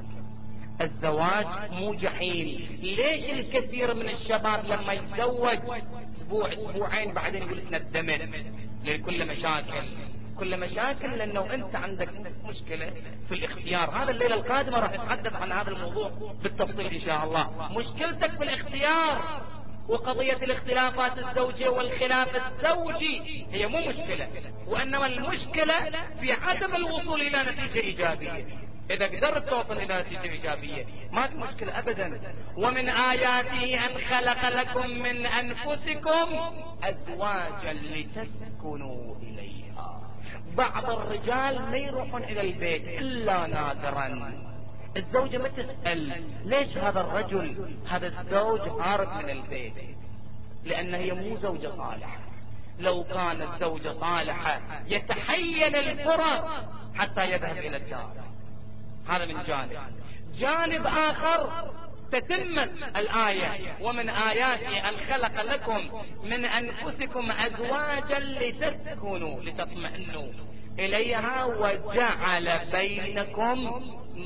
الزواج مو جحيم. ليش الكثير من الشباب لما يتزوج اسبوع اسبوعين بعدين يقول ندمت؟ لكل مشاكل، كل مشاكل لانه انت عندك مشكلة في الاختيار. هذا الليلة القادمة راح نتحدث عن هذا الموضوع بالتفصيل ان شاء الله. مشكلتك في الاختيار، وقضية الاختلافات الزوجية والخلاف الزوجي هي مو مشكلة، وانما المشكلة في عدم الوصول الى نتيجة ايجابية. اذا قدرت توصل الى نتيجة ايجابية ما في مشكلة ابدا. ومن اياته ان خلق لكم من انفسكم ازواجا لتسكنوا اليها. بعض الرجال ما يروحون الى البيت الا نادرا. الزوجة ما تسأل ليش هذا الرجل هذا الزوج هارب من البيت، لأن هي مو زوجة صالحة. لو كانت زوجة صالحة يتحين الفرص حتى يذهب إلى الدار. هذا من جانب. جانب آخر تتمت الآية ومن آياته أن خلق لكم من أنفسكم أزواجا لتسكنوا لتطمئنوا إليها وجعل بينكم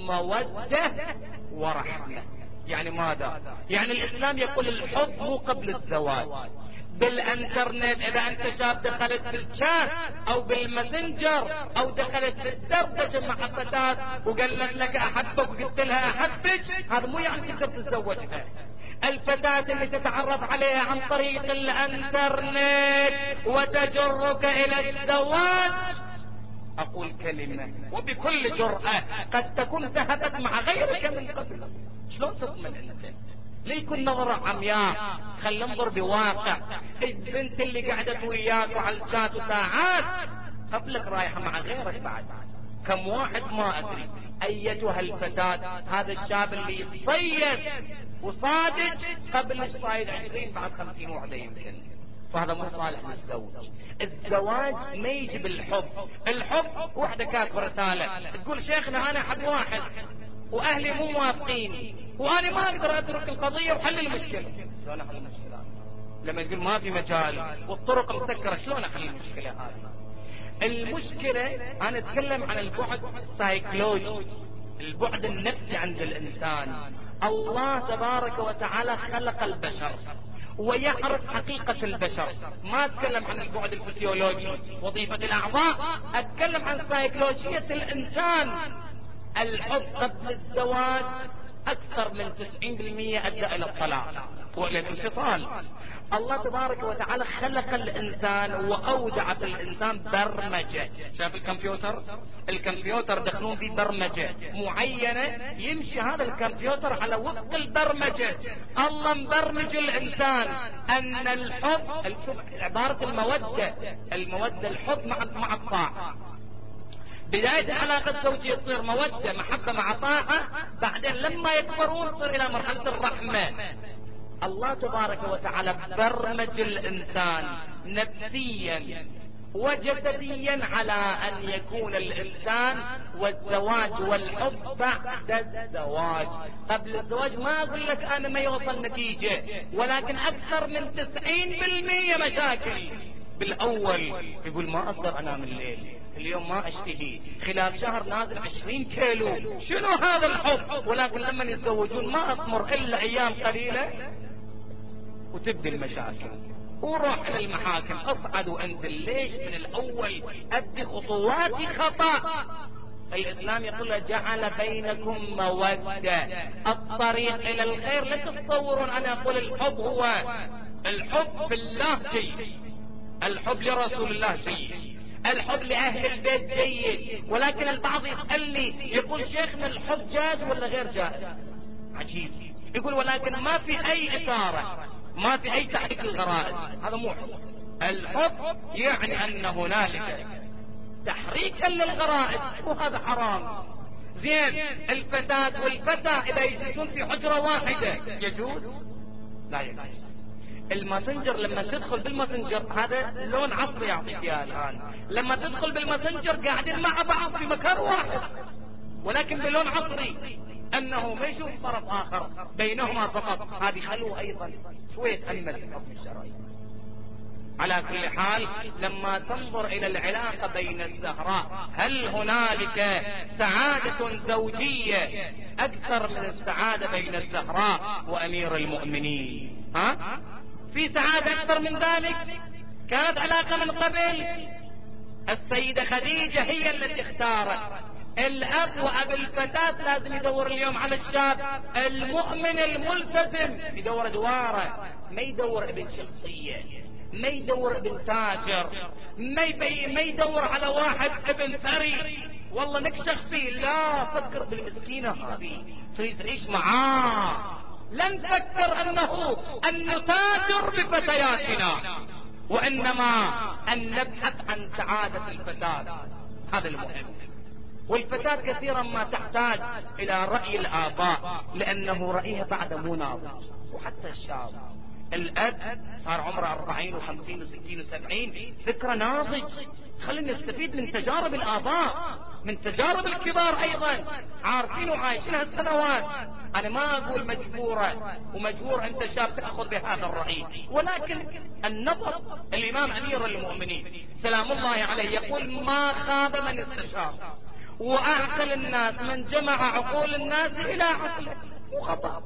مودة ورحمة. يعني ماذا؟ يعني الإسلام يقول الحب مو قبل الزواج. بالانترنت اذا انت شاب دخلت بالشات او بالماسنجر او دخلت بالدردشة مع فتاة وقالت لك احبك وقلت لها احبك، هذا مو يعني تقدر تتزوجها. الفتاة اللي تتعرف عليها عن طريق الانترنت وتجرك الى الزواج، اقول كلمة وبكل جرأة قد تكون ذهبت مع غيرك من قبل. شلون تضمن انت؟ ليكن نظرة عمياء، خل ننظر بواقع. البنت اللي قعدت وياك وعلى الشات ساعات قبلك رايحة مع غيرك بعد. كم واحد ما ادري. ايتها الفتاة، هذا الشاب اللي يتصيد وصادق قبل الصايد 20 بعد 50 وحدة يمكن، فهذا مو صالح للزوج. الزواج ما يجي بالحب. الحب وحدة كاتبة رسالة تقول شيخنا انا احب واحد واهلي مو موافقين وانا ما اقدر اترك القضية وحل المشكلة. شلون احل المشكلة؟ لما تقول ما في مجال والطرق مسكرة، شلون احل المشكلة هذه؟ المشكلة انا اتكلم عن البعد السايكولوجي، البعد النفسي عند الانسان. الله تبارك وتعالى خلق البشر ويعرف حقيقة البشر. ما اتكلم عن البعد الفسيولوجي وظيفة الاعضاء، اتكلم عن سيكولوجية الانسان. الحب قبل الزواج اكثر من 90% ادى الى الطلاق والى الانفصال. الله تبارك وتعالى خلق الانسان واودع في الانسان برمجة. شاف الكمبيوتر دخلون فيه برمجة معينة، يمشي هذا الكمبيوتر على وفق البرمجة. الله مبرمج الانسان ان الحب عبارة المودة الحب مع الطاعة. بداية العلاقة الزوجية تصير مودة محبة مع طاعة، بعدين لما يكبرون تصير الى مرحلة الرحمة. الله تبارك وتعالى برمج الانسان نفسيا وجسديا على ان يكون الانسان والزواج والحب بعد الزواج. قبل الزواج ما اقول لك انا ما يوصل نتيجة، ولكن اكثر من 90% مشاكل. بالاول يقول ما اقدر انام الليل، اليوم ما اشتهي، خلال شهر نازل 20 كيلو، شنو هذا الحب؟ ولكن لما يتزوجون ما اثمر الا ايام قليلة وتبدي المشاكل وروح الى المحاكم، اصعد وانزل. ليش؟ من الاول ادي خطواتي خطأ. الاسلام يقول جعل بينكم مودة، الطريق الى الخير. لا تتصورون انا اقول الحب هو الحب في الله شيء، الحب لرسول الله شيء، الحب لأهل البيت جيد، ولكن البعض يسألني يقول شيخنا الحب جائز ولا غير جائز؟ عجيب. يقول ولكن ما في أي إثارة، ما في أي تحريك الغرائز، هذا مو حب. الحب يعني أن هنالك تحريكا للغرائز، وهذا حرام. زين، الفتاة والفتى إذا يجلسون في حجرة واحدة يجوز؟ لا يجوز. الماسنجر لما تدخل بالماسنجر، هذا لون عصري يعطيك اياه الان، لما تدخل بالماسنجر قاعدين مع بعض في مكان واحد، ولكن بلون عصري، انه ما يشوف طرف اخر بينهما فقط. هذه خلوه ايضا شويه تأمل الحكم الشرعي. على كل حال لما تنظر الى العلاقة بين الزهراء، هل هنالك سعادة زوجية اكثر من السعادة بين الزهراء وامير المؤمنين؟ في سعادة اكثر من ذلك؟ كانت علاقة من قبل. السيدة خديجة هي التي اختارت. الاب واب الفتاة لازم يدور اليوم على الشاب المؤمن الملتزم، يدور دواره، ما يدور ابن شخصية، ما يدور ابن تاجر، ما يدور على واحد ابن ثري والله نكشخ فيه. لا، فكر بالمسكينة هذه تريد تعيش معاه. لن تفكر أن نتاجر بفتياتنا، وإنما أن نبحث عن سعادة الفتاة، هذا المهم. والفتاة كثيرا ما تحتاج إلى رأي الآباء، لأنه رأيها بعد مو ناضج. وحتى الشاب الأب صار عمره 40 و50 و60 و70، فكرة ناضج. خلينا نستفيد من تجارب الآباء، من تجارب الكبار أيضا، عارفين وعايشين هالسنوات. أنا ما أقول مجبورة ومجبور أنت شاب تأخذ بهذا الرأي، ولكن النظر. الإمام أمير المؤمنين سلام الله عليه يقول ما خاب من استشار، وأعقل الناس من جمع عقول الناس إلى عقله، وخطأ.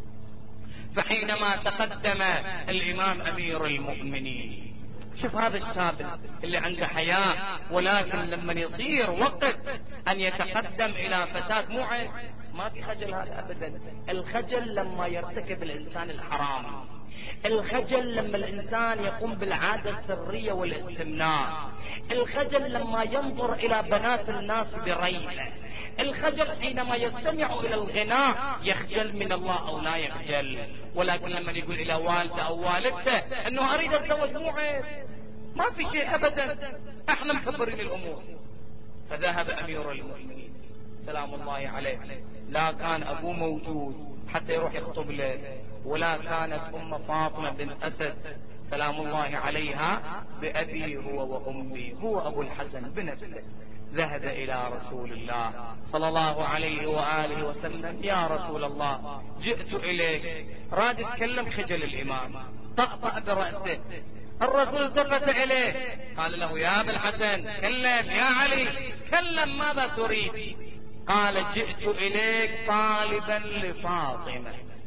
فحينما تقدم الإمام أمير المؤمنين، شوف هذا الشاب اللي عنده حياة، ولكن لما يصير وقت أن يتقدم إلى فتاة مو عيب، ما في خجل هذا أبدا. الخجل لما يرتكب الإنسان الحرام، الخجل لما الإنسان يقوم بالعادة السرية والاستمناء، الخجل لما ينظر إلى بنات الناس بريبة، الخجل حينما يستمع إلى الغناء يخجل من الله أو لا يخجل. ولكن لما يقول إلى والده أو والدته أنه أريد أتزوج مو عيب، ما في شيء أبدا، احنا مكبرين الأمور. فذهب أمير المؤمنين سلام الله عليه، لا كان أبوه موجود حتى يروح يخطب له، ولا كانت أم فاطمة بن أسد سلام الله عليها بأبي هو وأمي، هو أبو الحسن بنفسه. ذهب إلى رسول الله صلى الله عليه وآله وسلم، يا رسول الله جئت إليك. راد يتكلم، خجل الإمام، طأطأ برأسه. الرسول التفت إليه قال له يا أبا الحسن كلم، يا علي كلم، ماذا تريد؟ قال جئت إليك طالبا لفاطمة.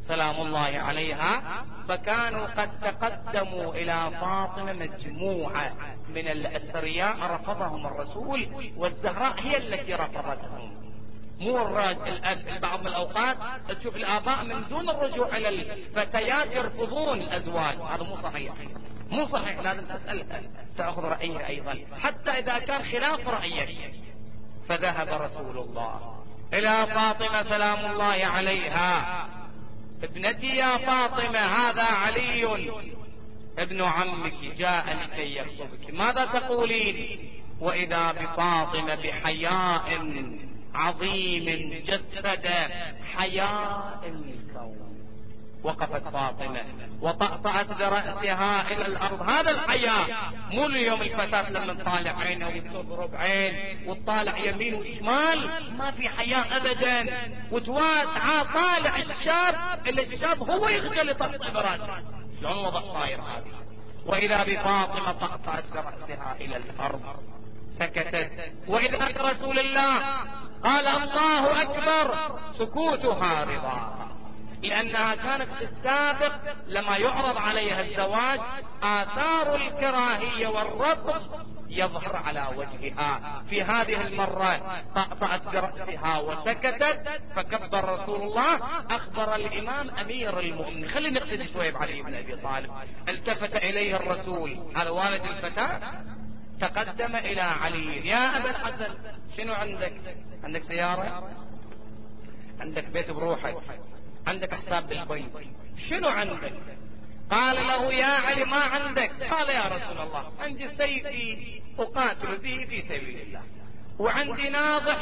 سلام الله عليها، فكانوا قد تقدموا إلى فاطمة مجموعة من الأثرياء رفضهم الرسول، والزهراء هي التي رفضتهم. مو الراجل. بعض الأوقات تشوف الآباء من دون الرجوع إلى الفتيات يرفضون الأزواج، هذا مو صحيح، مو صحيح. لازم تسألها تأخذ رأيها أيضا حتى إذا كان خلاف رأيك. فذهب رسول الله إلى فاطمة سلام الله عليها: ابنتي يا فاطمة، هذا علي ابن عمك جاء لكي يخطبك، ماذا تقولين؟ وإذا بفاطمة بحياء عظيم جسد حياء الكون. وقفت فاطمة وطأطأت برأسها إلى الأرض. هذا الحياء مو اليوم الفتاة لما تطالع عينها وتضرب عين وتطالع يمين وشمال، ما في حياء أبدا. وتواتع طالع الشاب إلا الشاب هو يخجل يطأطأ برأسه. شلون وضع صاير هذه؟ وإذا بفاطمة طأطأت برأسها إلى الأرض، سكتت. وإذا برسول الله قال الله أكبر، سكوتها رضاها، لأنها كانت في السابق لما يعرض عليها الزواج آثار الكراهية والرفض يظهر على وجهها. في هذه المرة طأطأت برأسها وسكتت، فكبر رسول الله. أخبر الإمام أمير المؤمنين، خلينا نقتدي شوي بعلي بن أبي طالب. التفت إليه الرسول، هذا والد الفتاة، تقدم إلى علي: يا أبا الحسن، شنو عندك؟ عندك سيارة؟ عندك بيت بروحك؟ عندك حساب بالبنك؟ شنو عندك؟ قال له: يا علي ما عندك؟ قال: يا رسول الله، عندي سيفي أقاتل به في سبيل الله، وعندي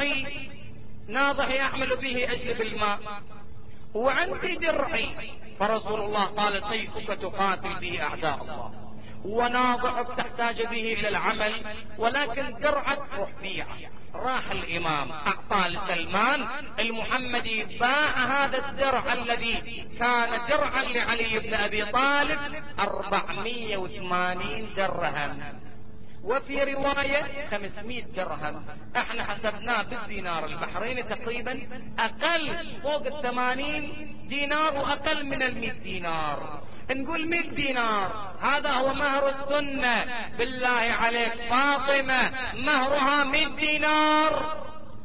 ناضحي أحمل به أجلب الماء، وعندي درعي. فرسول الله قال: سيفك تقاتل به أعداء الله، وناضحك تحتاج به إلى العمل، ولكن درعك روح بيعه. راح الإمام أعطى لسلمان المحمدي، باع هذا الدرع الذي كان درعا لعلي بن أبي طالب 480 درهم، وفي رواية 500 درهم. احنا حسبناه بالدينار البحريني تقريبا أقل فوق 80 دينار وأقل من 100 دينار. نقول 100 دينار هذا هو مهر السنة. بالله عليك فاطمة مهرها 100 دينار.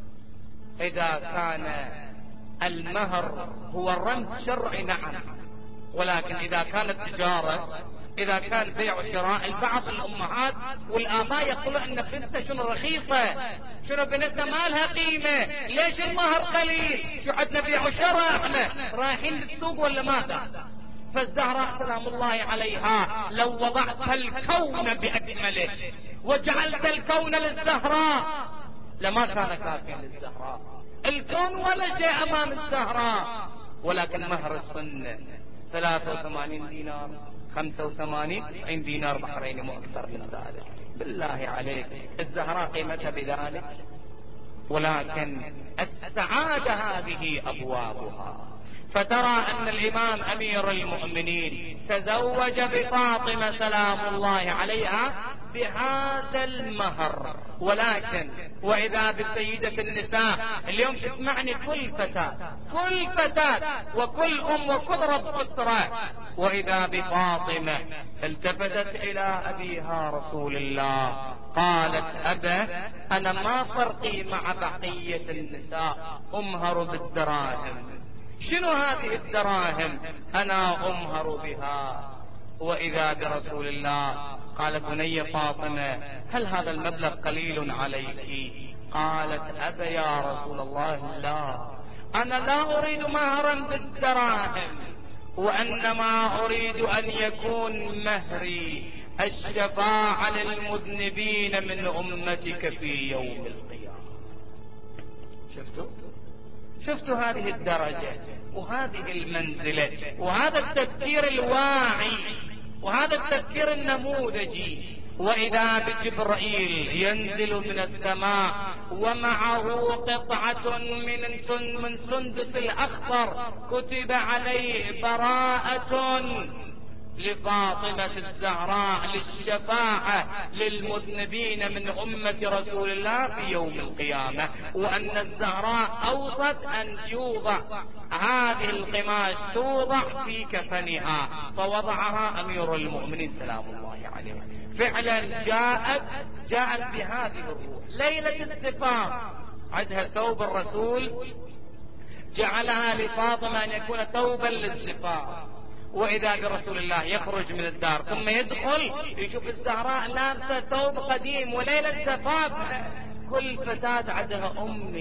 إذا كان المهر هو الرمز الشرعي نعم، ولكن إذا كانت تجارة، إذا كان بيع وشراء، البعض الأمهات والآباء يقولون أن بنتنا شنو رخيصة، شنو بنتنا ما لها قيمة، ليش المهر قليل، شو عندنا بيع وشراء، احنا رايحين للسوق ولا ماذا؟ فالزهراء سلام الله عليها: لو وضعت الكون بأكمله وجعلت الكون للزهراء لما كان كافيا للزهراء، الكون ولا شيء أمام الزهراء. ولكن مهر السنة 83 دينار، 85 90 دينار بحريني، مو أكثر من ذلك. بالله عليك الزهراء قيمتها بذلك؟ ولكن السعادة هذه أبوابها. فترى أن الإمام أمير المؤمنين تزوج بفاطمة سلام الله عليها بهذا المهر. ولكن وإذا بالسيدة النساء اليوم تسمعني كل فتاة وكل أم وكل رب أسرة، وإذا بفاطمة التفتت إلى أبيها رسول الله قالت: أبا، أنا ما فرقي مع بقية النساء، أمهر بالدراهم. شنو هذه الدراهم؟ أنا أمهر بها. وإذا برسول الله قال: بني فاطمة، هل هذا المبلغ قليل عليك؟ قالت: أبا يا رسول الله، لا، أنا لا أريد مهرا بالدراهم، وإنما أريد أن يكون مهري الشفاعة للمذنبين من أمتك في يوم القيامة. شفتوا هذه الدرجة وهذه المنزلة وهذا التفكير الواعي وهذا التفكير النموذجي. وإذا بجبرائيل ينزل من السماء ومعه قطعة من سندس الأخضر كتب عليه براءة لفاطمة الزهراء للشفاعة للمذنبين من أمة رسول الله في يوم القيامة، وأن الزهراء أوصت أن يوضع هذه القماش توضع في كفنها، فوضعها أمير المؤمنين سلام الله عليه. فعلا جاءت بهذه الروح. ليلة الزفاف عندها ثوب الرسول جعلها لفاطمة أن يكون ثوبا للزفاف، وإذا برسول الله يخرج من الدار ثم يدخل يشوف الزهراء لابسة ثوب قديم وليلة زفاف. كل فتاة عندها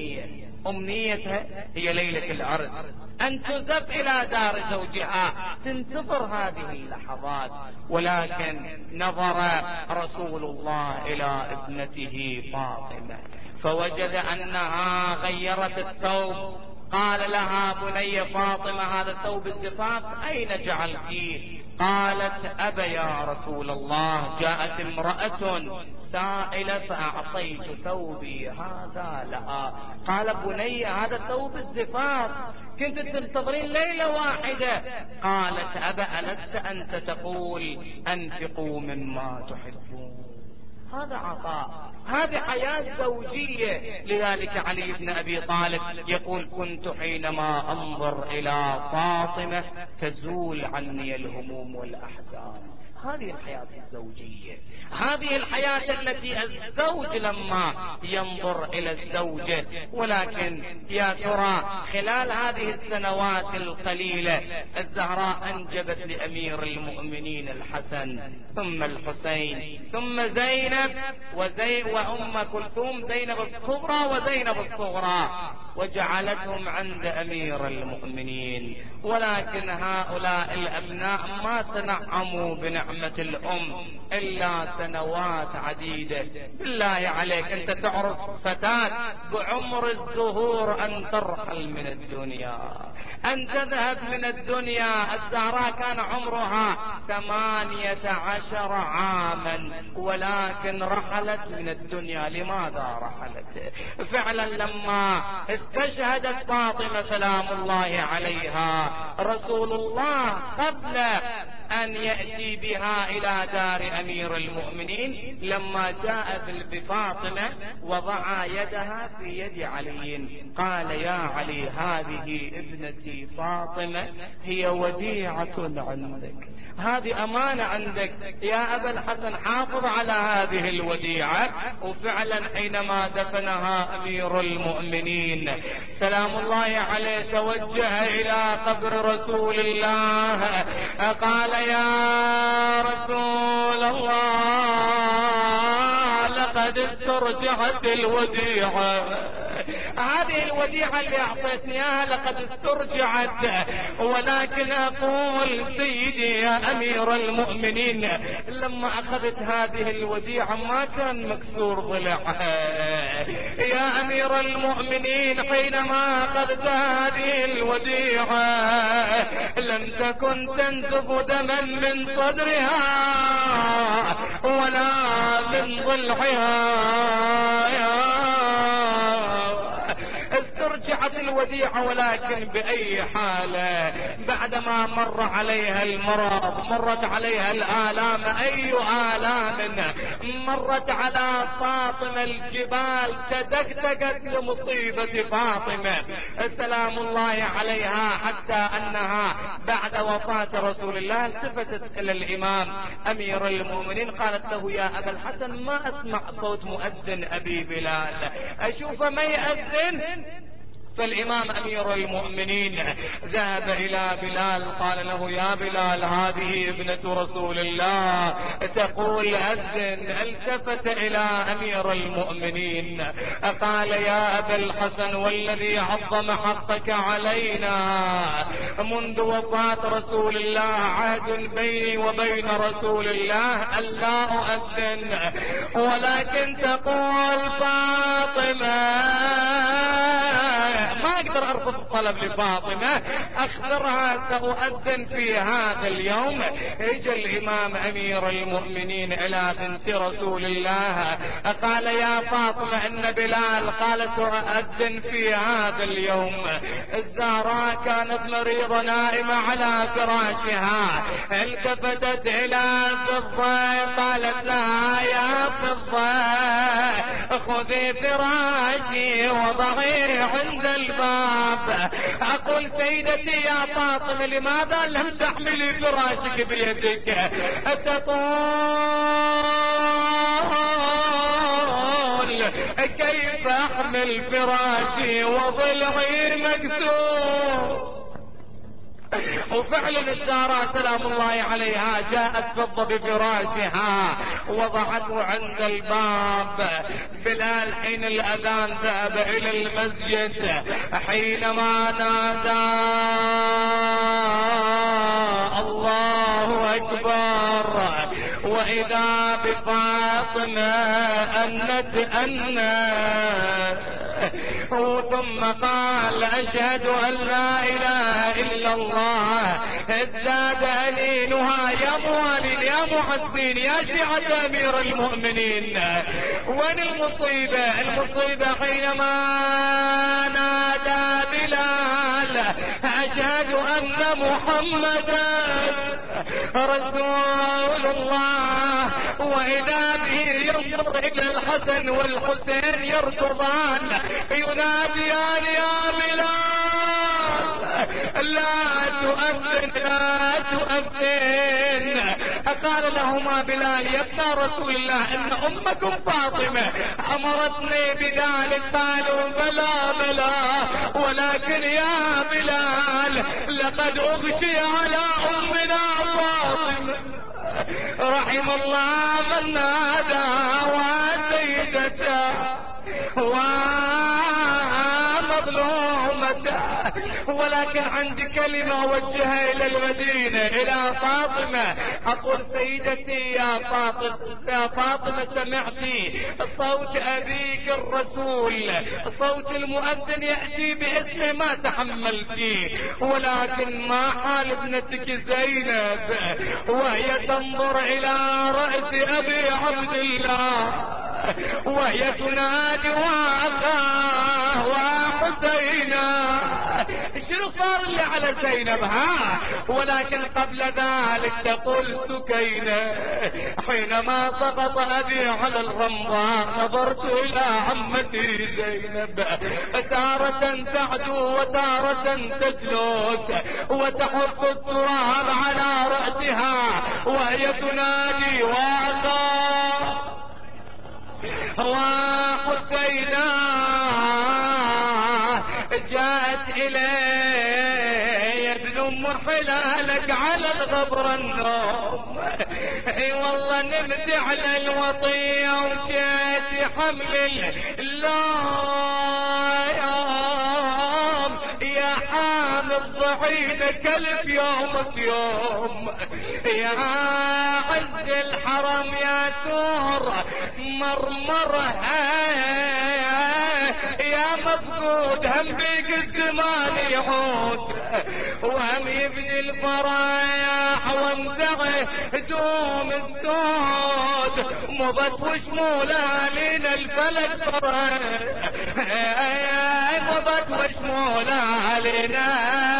أمنيتها هي ليلة العرس أن تذهب إلى دار زوجها، تنتظر هذه اللحظات. ولكن نظر رسول الله إلى ابنته فاطمة فوجد أنها غيرت الثوب. قال لها بني فاطمة هذا ثوب الزفاف أين جعلتيه؟ قالت أبا يا رسول الله جاءت امرأة سائلة فأعطيت ثوبي هذا لها. قال بني هذا ثوب الزفاف كنت تنتظرين ليلة واحدة. قالت أبا ألست أنت تقول أنفقوا مما تحبون؟ هذا عطاء، هذه حياة زوجية. لذلك علي بن أبي طالب يقول كنت حينما أنظر إلى فاطمة تزول عني الهموم والأحزان. هذه الحياة الزوجية، هذه الحياة التي الزوج لما ينظر إلى الزوجة. ولكن يا ترى خلال هذه السنوات القليلة الزهراء أنجبت لأمير المؤمنين الحسن ثم الحسين ثم زينب وأم كلثوم، زينب الكبرى وزينب الصغرى، وجعلتهم عند أمير المؤمنين. ولكن هؤلاء الأبناء ما تنعموا بنعمة الأم إلا سنوات عديدة. بالله عليك أنت تعرف فتاة بعمر الزهور أن ترحل من الدنيا، أن تذهب من الدنيا. الزهراء كان عمرها 18 عاما ولكن رحلت من الدنيا. لماذا رحلت؟ فعلا لما استشهدت فاطمة سلام الله عليها رسول الله قبل أن يأتي بها إلى دار أمير المؤمنين لما جاء بفاطمة وضع يدها في يد علي قال يا علي هذه ابنتي فاطمة هي وديعة عندك، هذه أمانة عندك يا أبا الحسن، حافظ على هذه الوديعة. وفعلا حينما دفنها أمير المؤمنين سلام الله عليه توجه إلى قبر رسول الله قال يا رسول الله لقد استرجعت الوديعة، هذه الوديعة اللي أعطيتني إياها لقد استرجعت. ولكن أقول سيدي يا أمير المؤمنين لما أخذت هذه الوديعة ما كان مكسور ضلعها يا أمير المؤمنين. حينما أخذت هذه الوديعة لم تكن تنزف دما من صدرها ولا من ضلعها. استرجعت الوديعة ولكن بأي حالة؟ بعدما مر عليها المرض، مرت عليها الآلام، أي آلام مرت على فاطمة. الجبال تدكدكت لمصيبة فاطمة سلام الله عليها، حتى أنها بعد وفاة رسول الله التفتت إلى الإمام أمير المؤمنين قالت له يا أبا الحسن ما أسمع صوت مؤذن أبي بلال، أشوف ما يأذن. فالإمام أمير المؤمنين ذهب إلى بلال قال له يا بلال هذه ابنة رسول الله تقول أذن. التفت إلى أمير المؤمنين قال يا أبا الحسن والذي عظم حقك علينا منذ وفاة رسول الله عهد بيني وبين رسول الله ألا أؤذن، ولكن تقول فاطمة ما أقدر أرفض الطلب لفاطمة أخبرها سأؤذن في هذا اليوم. اجى الإمام أمير المؤمنين إلى بنت رسول الله قال يا فاطمة إن بلال قال سأؤذن في هذا اليوم. الزهراء كانت مريضة نائمة على فراشها، التفتت إلى فضة قالت لها يا فضة خذي فراشي وضعي عند الباب. أقول سيدتي يا فاطمة لماذا لم تحملي فراشك بيدك؟ تقول كيف أحمل فراشي وضلعي مكسور؟ وفعلا الزهراء سلام الله عليها جاءت فضة بفراشها وضعته عند الباب. بلال حين الأذان ذهب إلى المسجد، حينما نادى الله أكبر وإذا بفاطمة أنت ثم قال أشهد أن لا إله إلا الله. ازداد أنينها يا موالين يا معزين يا شيعة أمير المؤمنين. وين المصيبة؟ المصيبة حينما نادى بلال أشهد أن محمدا رسول الله، وإذا به ينظر إلى الحسن والحسين يركضان يناديان يا بلال لا تؤذن لا تؤذن. قال لهما بلال يا ابن رسول الله إن أمكم فاطمة أمرتني بذلك. قالوا بلى بلى، ولكن يا بلال لقد أغشي على أمنا فاطمة. رحم الله من نادى وسيدته ومظلومته. ولكن عندي كلمة أوجهها إلى المدينة إلى فاطمة. أقول سيدتي يا فاطمة سمعتي صوت أبيك الرسول، صوت المؤذن يأتي باسمه ما تحملتي، ولكن ما حال ابنتك زينب وهي تنظر إلى رأس أبي عبد الله وهي تنادي وأخاه وحسينا. شنو صار اللي على زينب ها؟ ولكن قبل ذلك تقول سكينة حينما سقط أبي على الرمضاء نظرت إلى عمتي زينب تارة تعدو وتارة تجلس وتحط التراب على رأسها وهي تنادي وأخاه وحسينا. جاءت إلي ابن أم حلالك على الغبر النوم. اي والله نمت على الوطية وجيت حمل اللوم يا حامل ضعينك الف يوم بيوم. يا عز الحرم يا سور مرمرها يا مفقود هم بيك الزمان يعود وهم يبني الفرايح وانزعه دوم السود مضت وشموله لنا الفلك فرح مضت وشموله لنا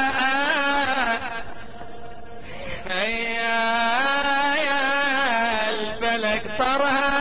الفلك طرها.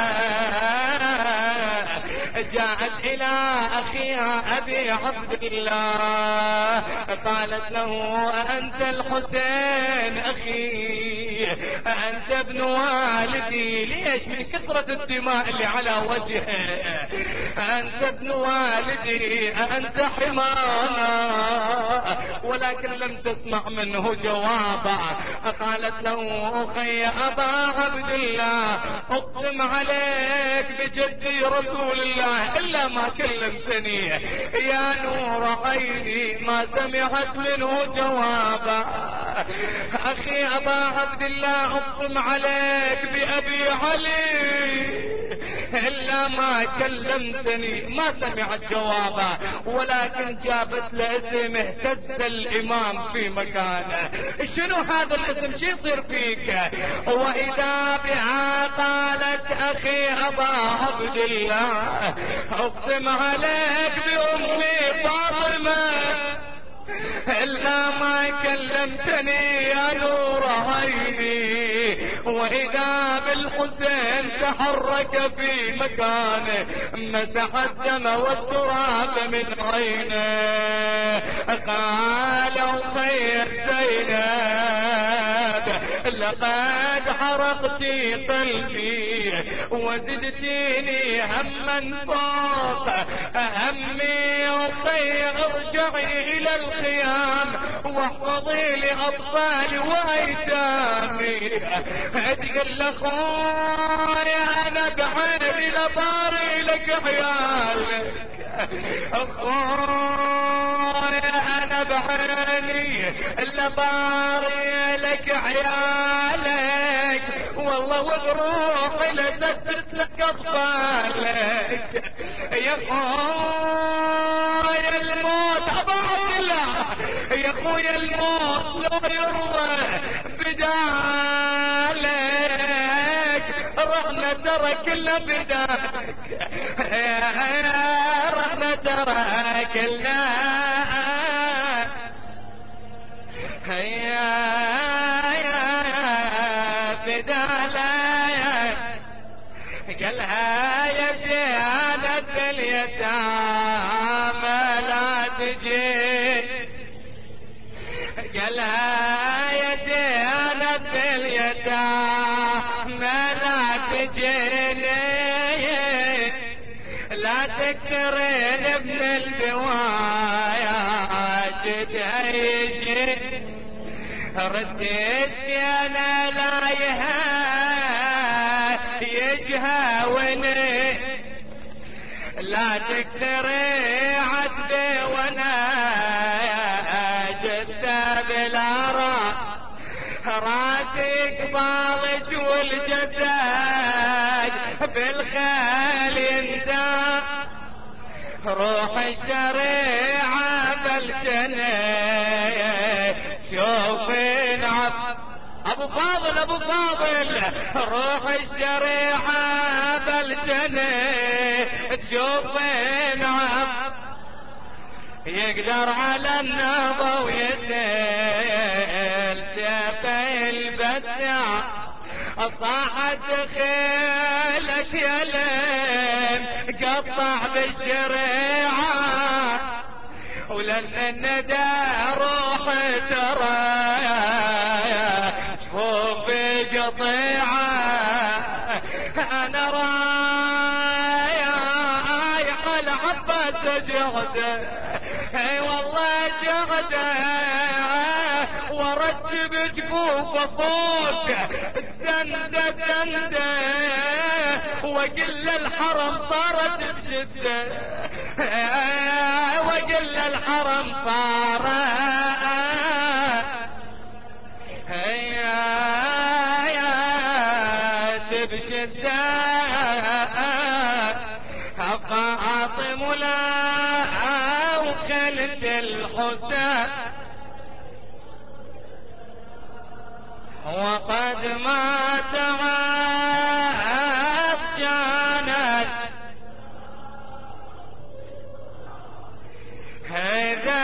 جاءت إلى أخيها أبي عبد الله قالت له أنت الحسين أخي أنت ابن والدي. ليش؟ من كثرة الدماء اللي على وجهه. أنت ابن والدي أنت حمانا. ولكن لم تسمع منه جوابا. قالت له أخي أبا عبد الله أقسم عليك بجدي رسول الله إلا ما كلمتني يا نور عيني ما سمعت منه جوابا. أخي أبا عبد الله أقسم عليك بأبي علي إلا ما كلمتني. ما سمعت جوابه ولكن جابت له اسم اهتز الإمام في مكانه. شنو هذا الاسم؟ شو يصير فيك؟ وإذا بها قالت أخي أبا عبد الله أقسم عليك بأمي فاطمة إلا ما كلمتني يا نور عيني. وإذا بالحسين تحرك في مكانه مسح الدم والتراب من عينه. قالوا خير زينب لقد حرقتي قلبي وزدتيني هما فوق همي. وخير ارجعي إلى الخيام واحفظي لأطفالي وأيتامي. تقول لأخويا أنا بعيني لباري لك عيالك. أخويا أنا بعيني لباري لك عيالك. والله وبروحي لسدت لك أطفالك. يا أخويا الموت أبا عبد الله يا أخويا الموت لو يرضى بدالك رحنا ترى كلنا بدالك. رحنا ترى كلنا يا بدالك. قالها يا زيادة اليتامى لا تجي. قالها يا زيادة اليتامى لا تجيني. لا تكرين ابن البوايا تتهيجي. رديت انا لا يجهاوني. لا تكثري عتبي وانا جثة بلا راس. راسك بالج والجسد بالخيل يندى. روح الشريعة بالجنة شوفين ابو فاضل ابو فاضل. روح الشريعة بالجنة تشوفين يقدر على النبض ويسيل سيفي البتع. صاحت خيلك يا لين قطع بالشريعة. ولما الندى روح ترى شوفي قطيعة. انا رايح العباس جهده. اي والله جهده ورتب جفوفه فوق الزنده زنده. وقل الحرم صارت بشده. وقل الحرم صارت بشده. فاطم لا وخلت الحسين وقد مات عطشانت. هذا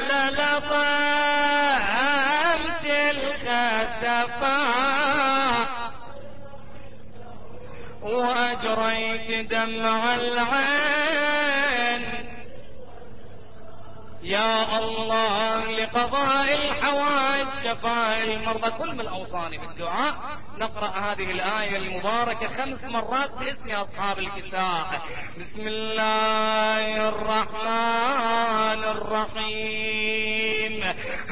لطمت الخسفاء واجريت دمع العين. يا الله لقضاء الحوائج شفاء المرضى. كل من اوصاني بالدعاء نقرأ هذه الآية المباركة 5 مرات باسم اصحاب الكساء. بسم الله الرحمن الرحيم.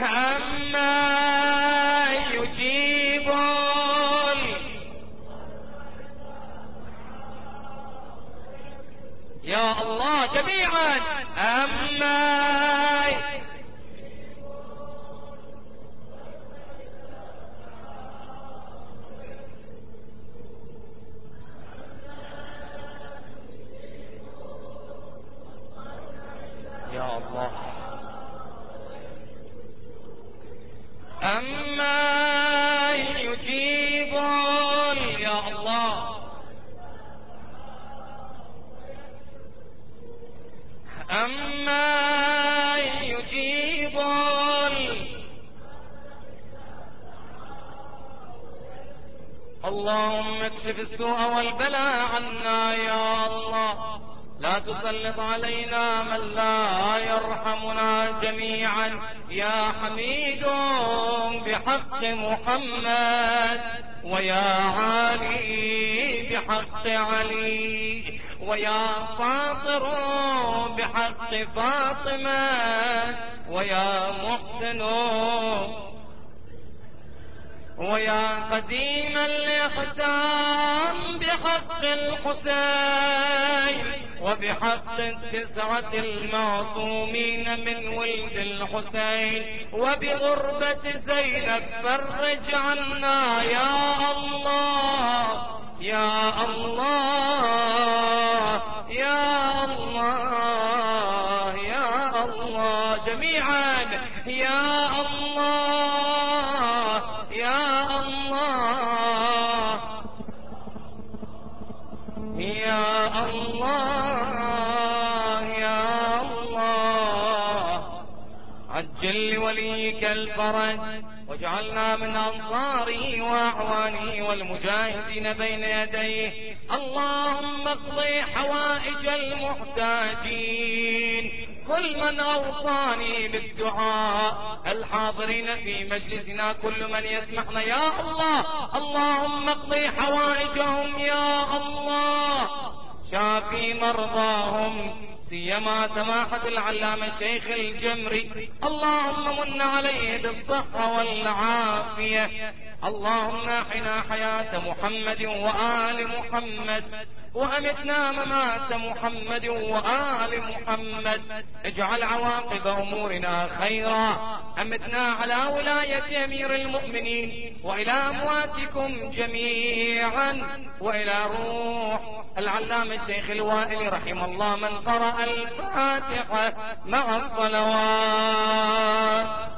أما يجيبون يا الله جميعا. أما أما يجيب يا الله أما يجيب اللهم اكشف السوء والبلاء عنا يا الله. لا تسلط علينا من لا يرحمنا جميعا يا حميد بحق محمد، ويا علي بحق علي، ويا فاطر بحق فاطمة، ويا محسن، ويا قديم الإحسان بحق الحسين وبحق 9 المعصومين من ولد الحسين وبغربة زينب فرج عنا يا الله يا الله يا الله يا الله جميعا يا الله يا الله يا الله يا الله. عجل لوليك الفرج واجعلنا من أنصاره وأعوانه والمجاهدين بين يديه. اللهم اقضي حوائج المحتاجين، كل من أوصاني بالدعاء، الحاضرين في مجلسنا كل من يسمعنا يا الله. اللهم اقضي حوائجهم يا الله، شافي مرضاهم، سيما سماحة العلامة الشيخ الجمري، اللهم من عليه بالصحة والعافية. اللهم احنا حياة محمد وآل محمد، وأمتنا ممات محمد وآل محمد. اجعل عواقب أمورنا خيرا. أمتنا على ولاية أمير المؤمنين، وإلى أمواتكم جميعا، وإلى روح العلامة الشيخ الوائلي رحمه الله من قرأ الفاتحة مع الصلوات.